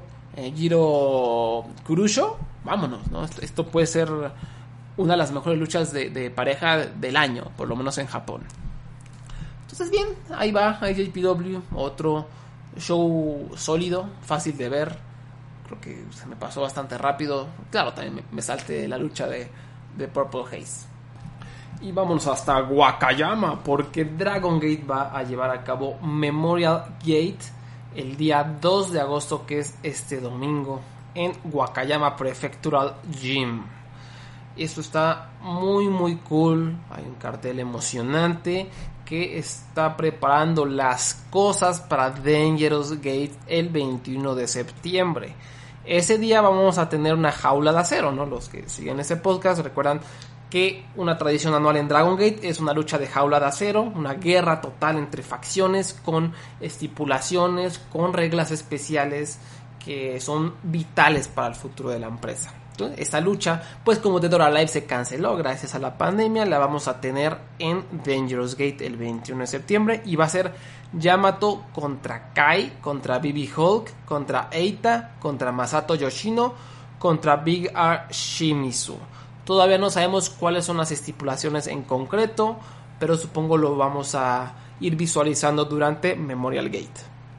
Kurusho, vámonos, ¿no? Esto puede ser una de las mejores luchas de pareja del año, por lo menos en Japón. Entonces bien, ahí va IJPW, otro show sólido, fácil de ver. Creo que se me pasó bastante rápido. Claro, también me salté la lucha de Purple Haze. Y vámonos hasta Wakayama, porque Dragon Gate va a llevar a cabo Memorial Gate el día 2 de agosto, que es este domingo, en Wakayama Prefectural Gym. Esto está muy muy cool. Hay un cartel emocionante que está preparando las cosas para Dangerous Gate el 21 de septiembre. Ese día vamos a tener una jaula de acero, ¿no? Los que siguen ese podcast recuerdan que una tradición anual en Dragon Gate es una lucha de jaula de acero, una guerra total entre facciones con estipulaciones, con reglas especiales que son vitales para el futuro de la empresa. Entonces, esta lucha, pues como Dead or Alive se canceló gracias a la pandemia, la vamos a tener en Dangerous Gate el 21 de septiembre y va a ser Yamato contra Kai, contra BB Hulk, contra Eita, contra Masato Yoshino, contra Big R Shimizu. Todavía no sabemos cuáles son las estipulaciones en concreto, pero supongo lo vamos a ir visualizando durante Memorial Gate.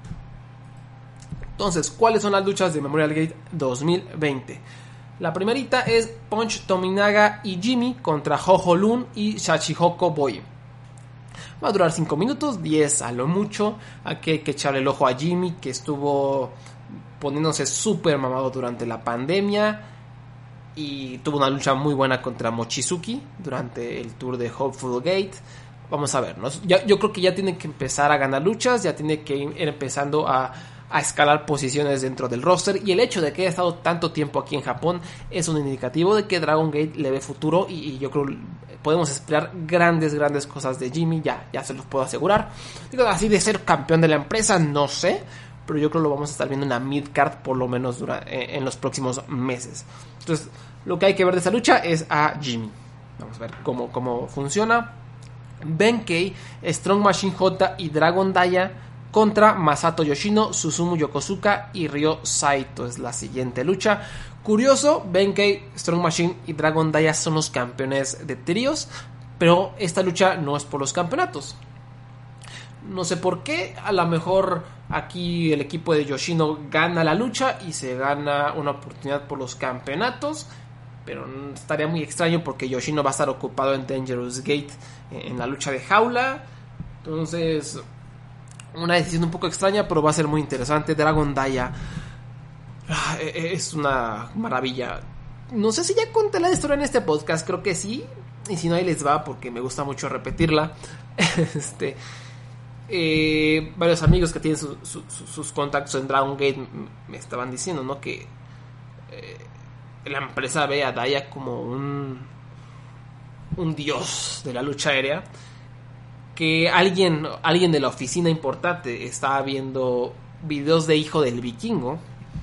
Entonces, ¿cuáles son las luchas de Memorial Gate 2020? La primerita es Punch Tominaga y Jimmy contra Ho-Ho Lun y Shachihoko Boy. Va a durar 5 minutos, 10 a lo mucho. Aquí hay que echarle el ojo a Jimmy, que estuvo poniéndose súper mamado durante la pandemia y tuvo una lucha muy buena contra Mochizuki durante el tour de Hopeful Gate. Vamos a ver, ¿no? Yo creo que ya tiene que empezar a ganar luchas, ya tiene que ir empezando a escalar posiciones dentro del roster, y el hecho de que haya estado tanto tiempo aquí en Japón es un indicativo de que Dragon Gate le ve futuro, y yo creo podemos esperar grandes cosas de Jimmy, ya se los puedo asegurar. Digo, así de ser campeón de la empresa, no sé, pero yo creo que lo vamos a estar viendo en la midcard por lo menos en los próximos meses. Entonces, lo que hay que ver de esa lucha es a Jimmy. Vamos a ver cómo funciona. Benkei, Strong Machine J y Dragon Daya contra Masato Yoshino, Susumu Yokosuka y Ryo Saito. Es la siguiente lucha. Curioso, Benkei, Strong Machine y Dragon Daya son los campeones de tríos, pero esta lucha no es por los campeonatos. No sé por qué, a lo mejor aquí el equipo de Yoshino gana la lucha y se gana una oportunidad por los campeonatos, pero estaría muy extraño porque Yoshino va a estar ocupado en Dangerous Gate en la lucha de jaula. Entonces, una decisión un poco extraña, pero va a ser muy interesante. Dragon Daya es una maravilla. No sé si ya conté la historia en este podcast, creo que sí, y si no, ahí les va porque me gusta mucho repetirla. Varios amigos que tienen sus contactos en Dragon Gate me estaban diciendo, ¿no?, que la empresa ve a Daya como un dios de la lucha aérea, que alguien de la oficina importante estaba viendo videos de Hijo del Vikingo,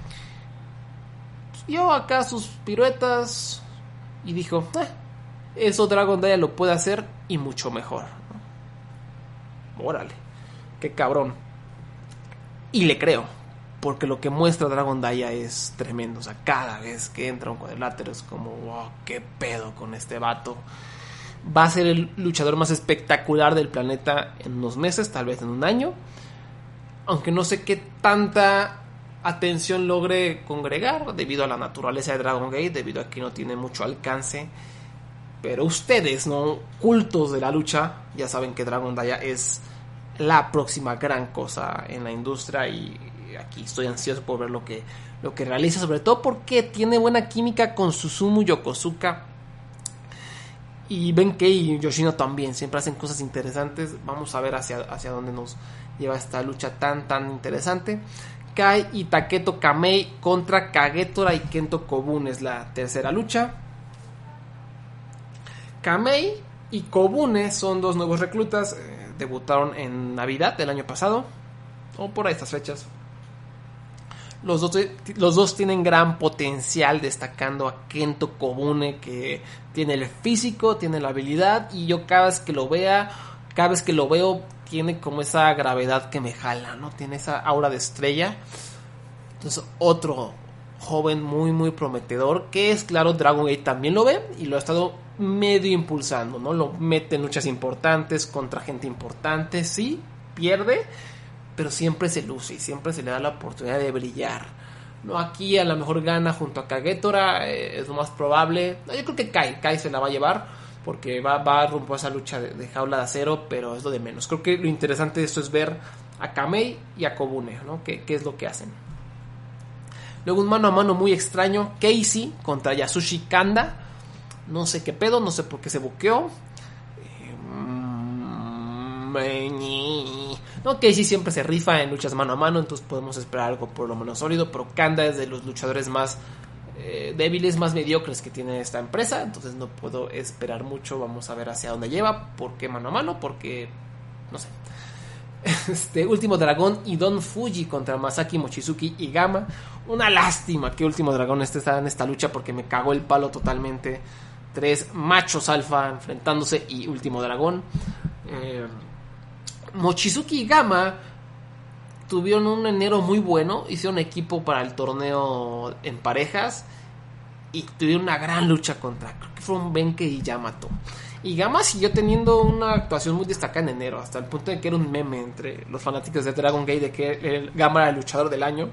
vio acá sus piruetas y dijo, eso Dragon Daya lo puede hacer y mucho mejor, ¿no? Órale, qué cabrón. Y le creo, porque lo que muestra Dragon Daya es tremendo. O sea, cada vez que entra un cuadrilátero es como, wow, qué pedo con este vato. Va a ser el luchador más espectacular del planeta en unos meses, tal vez en un año. aunque no sé qué tanta atención logre congregar debido a la naturaleza de Dragon Gate, debido a que no tiene mucho alcance. Pero ustedes, ¿no?, cultos de la lucha, ya saben que Dragon Daya es la próxima gran cosa en la industria, y aquí estoy ansioso por ver lo que realiza, sobre todo porque tiene buena química con Susumu Yokosuka y Benkei y Yoshino también, siempre hacen cosas interesantes. Vamos a ver hacia dónde nos lleva esta lucha tan interesante. Kai y Taketo Kamei contra Kagetora y Kento Kobune es la tercera lucha. Kamei y Kobune son dos nuevos reclutas, debutaron en Navidad del año pasado, o por ahí estas fechas. Los dos tienen gran potencial, destacando a Kento Kobune, que tiene el físico, tiene la habilidad, y yo cada vez que lo veo, tiene como esa gravedad que me jala, ¿no? Tiene esa aura de estrella. Entonces, otro joven muy prometedor, que es claro, Dragon Gate también lo ve y lo ha estado medio impulsando, ¿no? Lo mete en luchas importantes contra gente importante, sí, pierde, pero siempre se luce y siempre se le da la oportunidad de brillar, ¿no? Aquí a lo mejor gana junto a Kagetora, es lo más probable. Yo creo que Kai se la va a llevar, porque va rumbo a esa lucha de jaula de acero, pero es lo de menos. Creo que lo interesante de esto es ver a Kamei y a Kobune, ¿no? ¿Qué es lo que hacen? Luego un mano a mano muy extraño, Casey contra Yasushi Kanda. No sé qué pedo, no sé por qué se buqueó. No, Casey siempre se rifa en luchas mano a mano, entonces podemos esperar algo por lo menos sólido, pero Kanda es de los luchadores más débiles, más mediocres que tiene esta empresa, entonces no puedo esperar mucho. Vamos a ver hacia dónde lleva. ¿Por qué mano a mano? Porque no sé. Último Dragón y Don Fuji contra Masaki Mochizuki y Gama. Una lástima que Último Dragón esté en esta lucha, porque me cagó el palo totalmente. 3 machos alfa enfrentándose y Último Dragón. Mochizuki y Gama tuvieron un enero muy bueno, hicieron equipo para el torneo en parejas y tuvieron una gran lucha contra, creo que fueron Benkei y Yamato. Y Gama siguió teniendo una actuación muy destacada en enero, hasta el punto de que era un meme entre los fanáticos de Dragon Gate de que Gama era el luchador del año.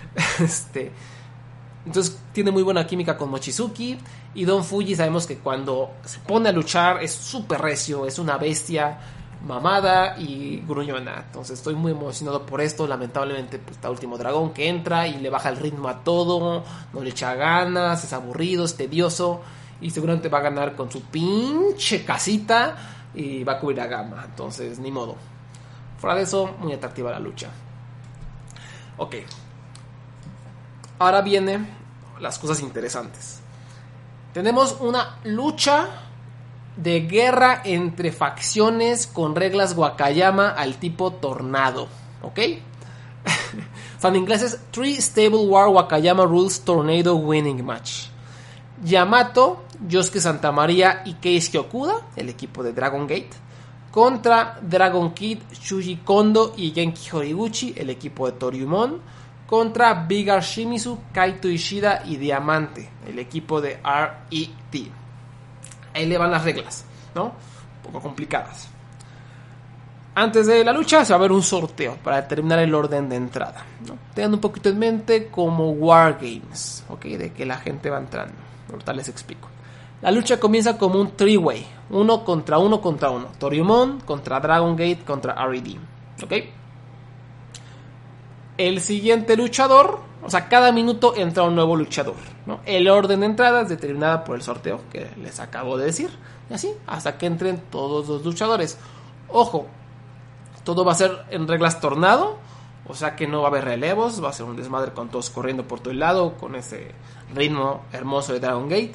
Entonces tiene muy buena química con Mochizuki. Y Don Fuji sabemos que cuando se pone a luchar es súper recio, es una bestia mamada y gruñona. Entonces estoy muy emocionado por esto. Lamentablemente pues está Último Dragón, que entra y le baja el ritmo a todo, no le echa ganas, es aburrido, es tedioso, y seguramente va a ganar con su pinche casita y va a cubrir a Gama. Entonces ni modo. Fuera de eso, muy atractiva la lucha. Ok, ahora vienen las cosas interesantes. Tenemos una lucha de guerra entre facciones con reglas Wakayama al tipo tornado, ¿ok? O sea, en inglés es 3 Stable War Wakayama Rules Tornado Winning Match. Yamato, Yosuke Santamaría y Keisuke Okuda, el equipo de Dragon Gate, contra Dragon Kid, Shuji Kondo y Genki Horiguchi, el equipo de Toryumon, contra Big R Shimizu, Kaito Ishida y Diamante, el equipo de RET. Ahí le van las reglas, ¿no? Un poco complicadas. Antes de la lucha se va a ver un sorteo para determinar el orden de entrada, ¿no? Teniendo un poquito en mente como Wargames, ¿ok? De que la gente va entrando. Ahorita les explico. La lucha comienza como un 3-way, 1 contra 1 contra 1. Toryumon contra Dragon Gate contra RED, ¿ok? El siguiente luchador, o sea, cada minuto entra un nuevo luchador, ¿no? El orden de entrada es determinada por el sorteo que les acabo de decir. Y así, hasta que entren todos los luchadores. Ojo, todo va a ser en reglas tornado, o sea que no va a haber relevos, va a ser un desmadre con todos corriendo por todo el lado, con ese ritmo hermoso de Dragon Gate.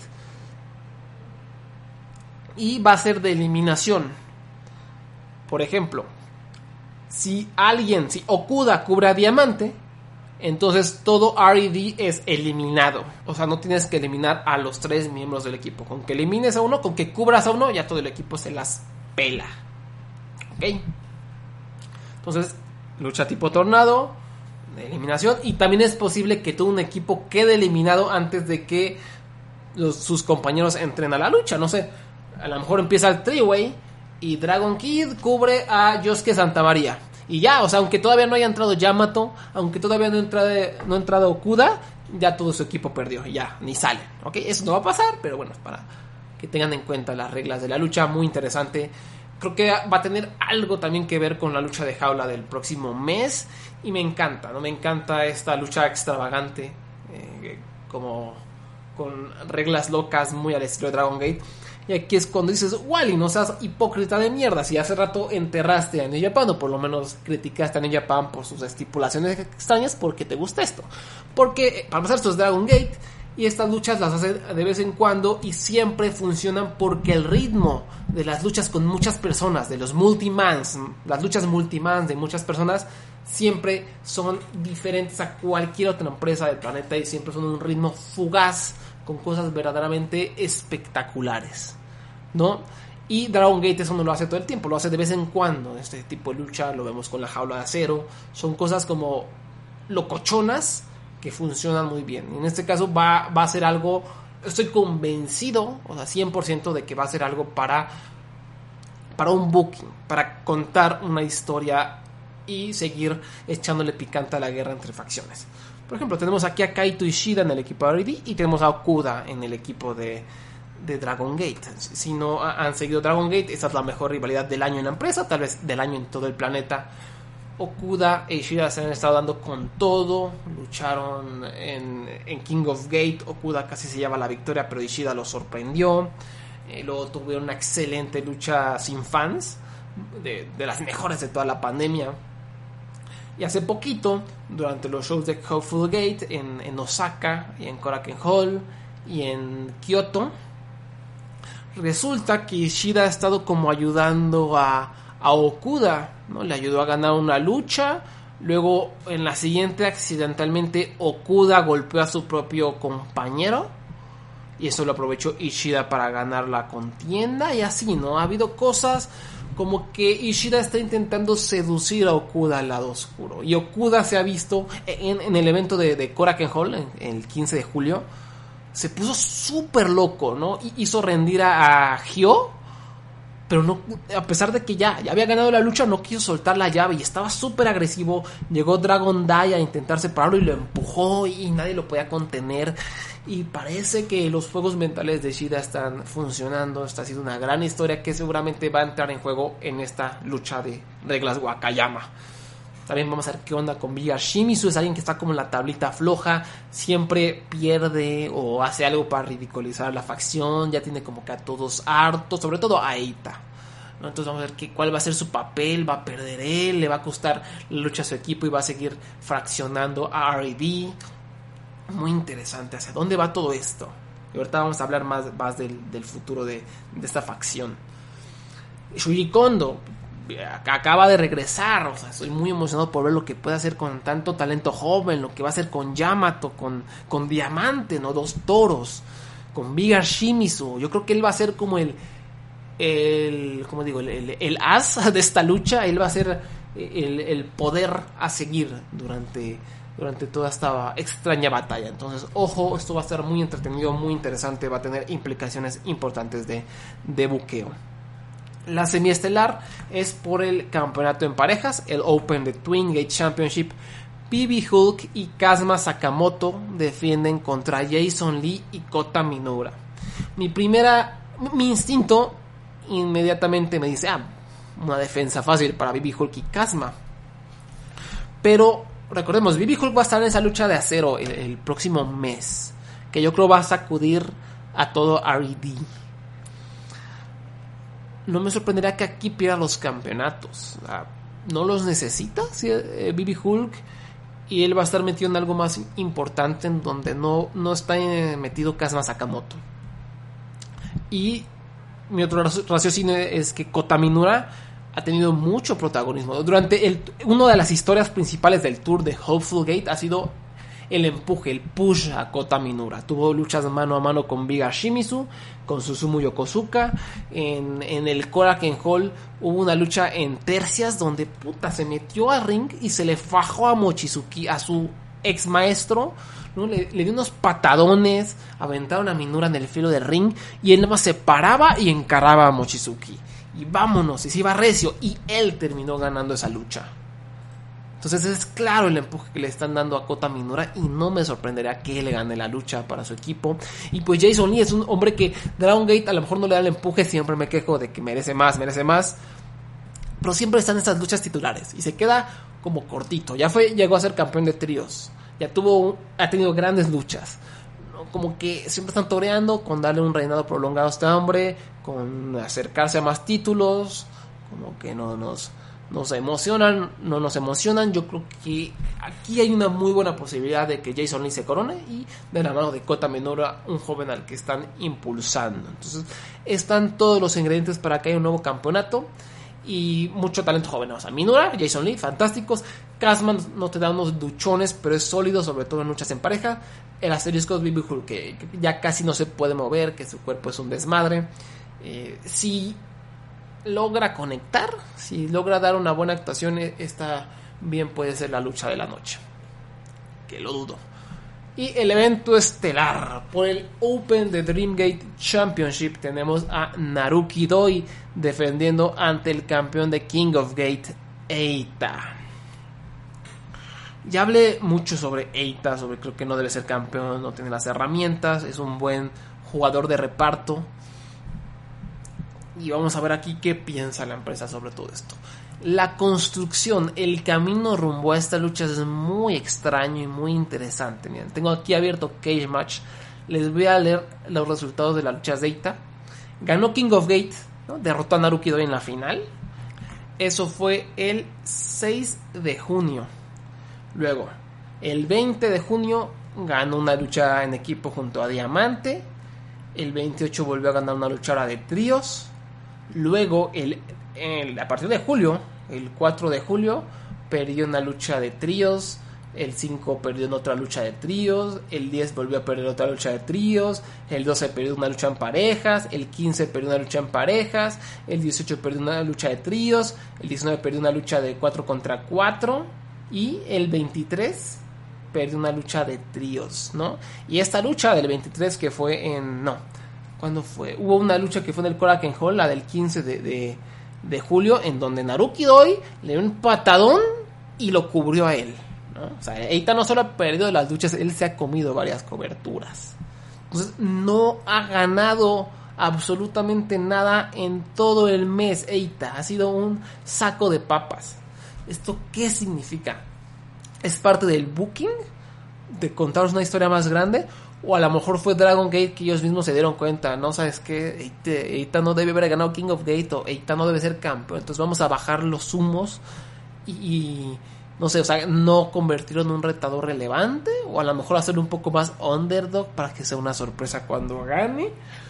Y va a ser de eliminación. Por ejemplo, si Okuda cubre a Diamante, entonces todo RED es eliminado. O sea, no tienes que eliminar a los 3 miembros del equipo. Con que elimines a uno, con que cubras a uno, ya todo el equipo se las pela. ¿Ok? Entonces, lucha tipo tornado, de eliminación. Y también es posible que todo un equipo quede eliminado antes de que sus compañeros entren a la lucha. No sé, a lo mejor empieza el 3-way y Dragon Kid cubre a Yosuke Santamaría Y ya, o sea, aunque todavía no haya entrado Yamato, aunque todavía no ha entrado Okuda, ya todo su equipo perdió, ya, ni salen, ¿ok? Eso no va a pasar, pero bueno, para que tengan en cuenta las reglas de la lucha, muy interesante. Creo que va a tener algo también que ver con la lucha de jaula del próximo mes, y me encanta, ¿no? Me encanta esta lucha extravagante, como con reglas locas muy al estilo de Dragon Gate. Y aquí es cuando dices, Wally, no seas hipócrita de mierda. Si hace rato enterraste a New Japan, o por lo menos criticaste a New Japan por sus estipulaciones extrañas, ¿por qué te gusta esto? Porque, para empezar, esto es Dragon Gate, y estas luchas las hace de vez en cuando y siempre funcionan porque el ritmo de las luchas con muchas personas, de los multimans, las luchas multimans de muchas personas, siempre son diferentes a cualquier otra empresa del planeta, y siempre son un ritmo fugaz con cosas verdaderamente espectaculares, ¿no? Y Dragon Gate eso no lo hace todo el tiempo, lo hace de vez en cuando. Este tipo de lucha lo vemos con la jaula de acero, son cosas como locochonas que funcionan muy bien. Y en este caso va a ser algo, estoy convencido, o sea, 100% de que va a ser algo para un booking, para contar una historia y seguir echándole picante a la guerra entre facciones. Por ejemplo, tenemos aquí a Kaito Ishida en el equipo de RD y tenemos a Okuda en el equipo de Dragon Gate. Si no han seguido Dragon Gate, esta es la mejor rivalidad del año en la empresa, tal vez del año en todo el planeta. Okuda e Ishida se han estado dando con todo, lucharon en King of Gate, Okuda casi se lleva la victoria, pero Ishida lo sorprendió. Luego tuvieron una excelente lucha sin fans, de las mejores de toda la pandemia. Y hace poquito, durante los shows de Hopeful Gate en Osaka y en Korakuen Hall y en Kyoto, resulta que Ishida ha estado como ayudando a Okuda, ¿no? Le ayudó a ganar una lucha. Luego en la siguiente, accidentalmente, Okuda golpeó a su propio compañero, y eso lo aprovechó Ishida para ganar la contienda. Y así, ¿no? Ha habido cosas como que Ishida está intentando seducir a Okuda al lado oscuro. Y Okuda se ha visto en el evento de Korakuen Hall, en el 15 de julio. Se puso súper loco, ¿no? Y hizo rendir a Hyo. Pero no, a pesar de que ya había ganado la lucha, no quiso soltar la llave y estaba súper agresivo. Llegó Dragon Dai a intentar separarlo y lo empujó y nadie lo podía contener. Y parece que los juegos mentales de Ishida están funcionando. Esta ha sido una gran historia que seguramente va a entrar en juego en esta lucha de reglas Wakayama. También vamos a ver qué onda con Big Shimizu. Es alguien que está como en la tablita floja, siempre pierde o hace algo para ridiculizar a la facción. Ya tiene como que a todos hartos, sobre todo a Eita, ¿no? Entonces vamos a ver cuál va a ser su papel. Va a perder él, le va a costar la lucha a su equipo y va a seguir fraccionando a R&D. Muy interesante, ¿hacia dónde va todo esto? Y ahorita vamos a hablar más del futuro de esta facción. Shuji Kondo acaba de regresar, o sea, estoy muy emocionado por ver lo que puede hacer con tanto talento joven, lo que va a hacer con Yamato, con Diamante, ¿no? Dos toros, con Big Shimizu. Yo creo que él va a ser como el as de esta lucha. Él va a ser el poder a seguir durante toda esta extraña batalla. Entonces, ojo, esto va a estar muy entretenido, muy interesante, va a tener implicaciones importantes de buqueo. La semiestelar es por el campeonato en parejas, el Open de Twin Gate Championship. BB Hulk y Kazuma Sakamoto defienden contra Jason Lee y Kota Minoura. Mi instinto inmediatamente me dice, una defensa fácil para BB Hulk y Kazuma. Pero recordemos, BB Hulk va a estar en esa lucha de acero el próximo mes, que yo creo va a sacudir a todo R&D. No me sorprendería que aquí pierda los campeonatos. No los necesita, ¿sí? BB Hulk, y él va a estar metido en algo más importante, en donde no está metido Kazuma Sakamoto. Y mi otro raciocinio es que Kota Minoura ha tenido mucho protagonismo durante una de las historias principales del tour de Hopeful Gate. Ha sido el empuje, el push a Kota Minoura. Tuvo luchas mano a mano con Big Shimizu, con Susumu Yokosuka. En el Korakuen Hall hubo una lucha en tercias donde se metió al ring y se le fajó a Mochizuki, a su ex maestro, ¿no? Le dio unos patadones, aventaron a Minoura en el filo del ring y él nada más se paraba y encaraba a Mochizuki. Y vámonos, y se iba recio, y él terminó ganando esa lucha. Entonces es claro el empuje que le están dando a Kota Minoura y no me sorprendería que le gane la lucha para su equipo. Y pues Jason Lee es un hombre que Dragon Gate a lo mejor no le da el empuje, siempre me quejo de que merece más, pero siempre están en estas luchas titulares y se queda como cortito. Llegó a ser campeón de tríos, ha tenido grandes luchas. Como que siempre están toreando con darle un reinado prolongado a este hombre, con acercarse a más títulos, como que no nos emocionan. Yo creo que aquí hay una muy buena posibilidad de que Jason Lee se corone y de la mano de Kota Minoura, un joven al que están impulsando. Entonces están todos los ingredientes para que haya un nuevo campeonato y mucho talento joven. O sea, Minoura, Jason Lee, fantásticos. Kazman no te da unos luchones, pero es sólido, sobre todo en luchas en pareja. El asterisco es Bibi Hulk, que ya casi no se puede mover, que su cuerpo es un desmadre. Si logra conectar, si logra dar una buena actuación, esta bien puede ser la lucha de la noche, que lo dudo. Y el evento estelar por el Open de Dreamgate Championship, tenemos a Naruki Doi defendiendo ante el campeón de King of Gate, Eita. Ya hablé mucho sobre Eita, creo que no debe ser campeón, no tiene las herramientas, es un buen jugador de reparto. Y vamos a ver aquí qué piensa la empresa sobre todo esto. La construcción, el camino rumbo a esta lucha es muy extraño y muy interesante. Miren, tengo aquí abierto Cage Match. Les voy a leer los resultados de la lucha de Eita. Ganó King of Gate, ¿no? Derrotó a Naruki Doi en la final. Eso fue el 6 de junio. Luego, el 20 de junio ganó una lucha en equipo junto a Diamante. El 28 volvió a ganar una lucha de tríos. Luego, a partir de julio, el 4 de julio, perdió una lucha de tríos. El 5 perdió en otra lucha de tríos. El 10 volvió a perder otra lucha de tríos. El 12 perdió una lucha en parejas. El 15 perdió una lucha en parejas. El 18 perdió una lucha de tríos. El 19 perdió una lucha de 4 contra 4. Y el 23 perdió una lucha de tríos, ¿no? Y esta lucha del 23 que fue ¿cuándo fue? Hubo una lucha que fue en el Korakuen Hall, la del 15 de julio, en donde Naruki Doi le dio un patadón y lo cubrió a él, ¿no? O sea, Eita no solo ha perdido las luchas, él se ha comido varias coberturas. Entonces no ha ganado absolutamente nada en todo el mes. Eita ha sido un saco de papas. ¿Esto qué significa? ¿Es parte del booking? ¿De contaros una historia más grande? O a lo mejor fue Dragon Gate que ellos mismos se dieron cuenta, ¿no? ¿Sabes qué? Eita no debe haber ganado King of Gate, o Eita no debe ser campeón. Entonces vamos a bajar los humos y no sé, o sea, no convertirlo en un retador relevante. O a lo mejor hacerlo un poco más underdog para que sea una sorpresa cuando gane.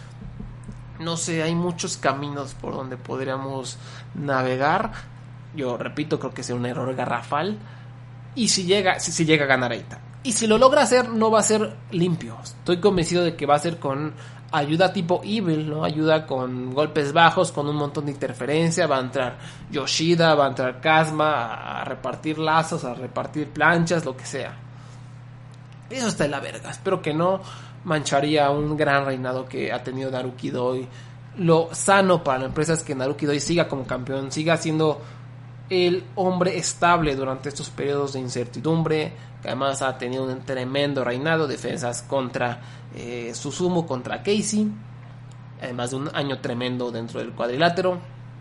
No sé, hay muchos caminos por donde podríamos navegar. Yo repito, creo que es un error garrafal. Y si llega a ganar Eita. Y si lo logra hacer, no va a ser limpio. Estoy convencido de que va a ser con ayuda tipo Evil, ¿no? Ayuda con golpes bajos, con un montón de interferencia. Va a entrar Yoshida, va a entrar Kazma a repartir lazos, a repartir planchas, lo que sea. Eso está en la verga. Espero que no mancharía un gran reinado que ha tenido Naruki Doi. Lo sano para la empresa es que Naruki Doi siga como campeón, siga siendo el hombre estable durante estos periodos de incertidumbre, que además ha tenido un tremendo reinado, defensas contra Susumu, contra Casey, además de un año tremendo dentro del cuadrilátero.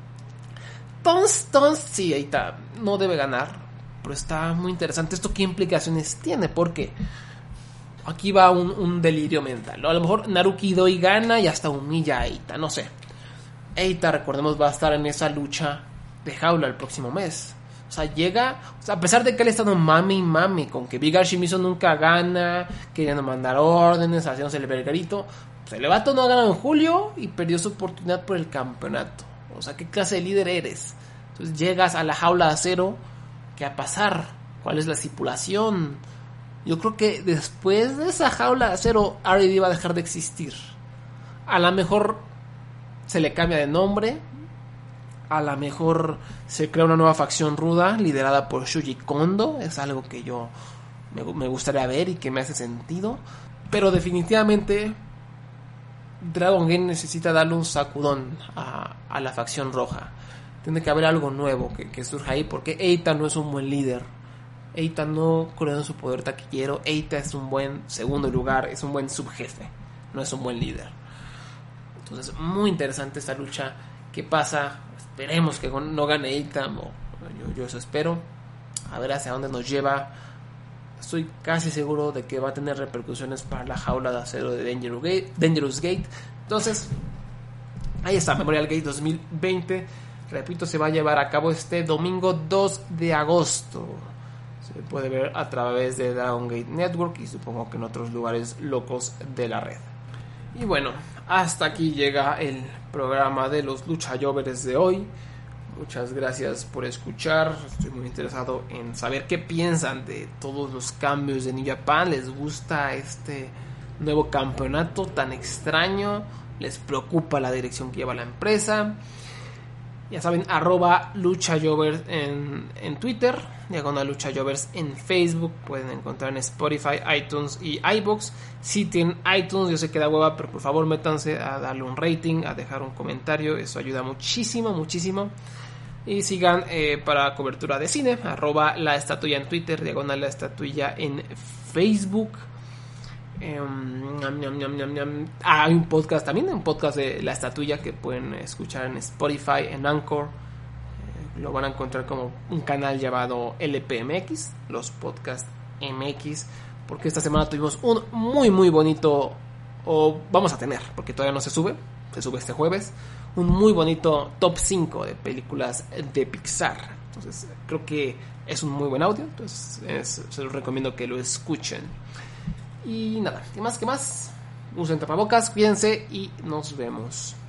Entonces sí, ahí está, no debe ganar, pero está muy interesante esto. ¿Qué implicaciones tiene? Porque aquí va un delirio mental, ¿no? A lo mejor Naruki Doi gana y hasta humilla a Eita, no sé. Eita, recordemos, va a estar en esa lucha de jaula el próximo mes. O sea, llega, o sea, a pesar de que él ha estado mami con que Big Shimizu nunca gana, queriendo mandar órdenes, haciéndose el vergarito, pues el vato no ha ganado en julio y perdió su oportunidad por el campeonato. O sea, ¿qué clase de líder eres? Entonces llegas a la jaula de acero, ¿qué va a pasar? ¿Cuál es la estipulación? Yo creo que después de esa jaula de acero, RED va a dejar de existir. A lo mejor se le cambia de nombre. A lo mejor se crea una nueva facción ruda liderada por Shuji Kondo. Es algo que yo me gustaría ver y que me hace sentido. Pero definitivamente Dragon Gate necesita darle un sacudón a la facción roja. Tiene que haber algo nuevo que surja ahí, porque Eita no es un buen líder. Eita no creo en su poder taquillero. Eita es un buen segundo lugar, es un buen subjefe, no es un buen líder. Entonces, muy interesante esta lucha. ¿Qué pasa? Esperemos que no gane Eita. Yo eso espero. A ver hacia dónde nos lleva. Estoy casi seguro de que va a tener repercusiones para la jaula de acero de Dangerous Gate. Entonces, ahí está, Memorial Gate 2020. Repito, se va a llevar a cabo este domingo 2 de agosto. Se puede ver a través de Dragon Gate Network y supongo que en otros lugares locos de la red. Y bueno, hasta aquí llega el programa de los Lucha Jovers de hoy. Muchas gracias por escuchar. Estoy muy interesado en saber qué piensan de todos los cambios de New Japan. ¿Les gusta este nuevo campeonato tan extraño? ¿Les preocupa la dirección que lleva la empresa? Ya saben, @LuchaJovers en Twitter, /LuchaJovers en Facebook. Pueden encontrar en Spotify, iTunes y iVoox. Si tienen iTunes, yo sé que da hueva, pero por favor métanse a darle un rating, a dejar un comentario. Eso ayuda muchísimo, muchísimo. Y sigan para cobertura de cine, @laestatuilla en Twitter, /laestatuilla en Facebook. Hay un podcast también, un podcast de La Estatuilla que pueden escuchar en Spotify, en Anchor. Lo van a encontrar como un canal llamado LPMX, los Podcast MX, porque esta semana tuvimos un muy muy bonito, o vamos a tener, porque todavía no se sube este jueves, un muy bonito top 5 de películas de Pixar. Entonces creo que es un muy buen audio, entonces se los recomiendo que lo escuchen. Y nada, ¿qué más? Usen tapabocas, cuídense y nos vemos.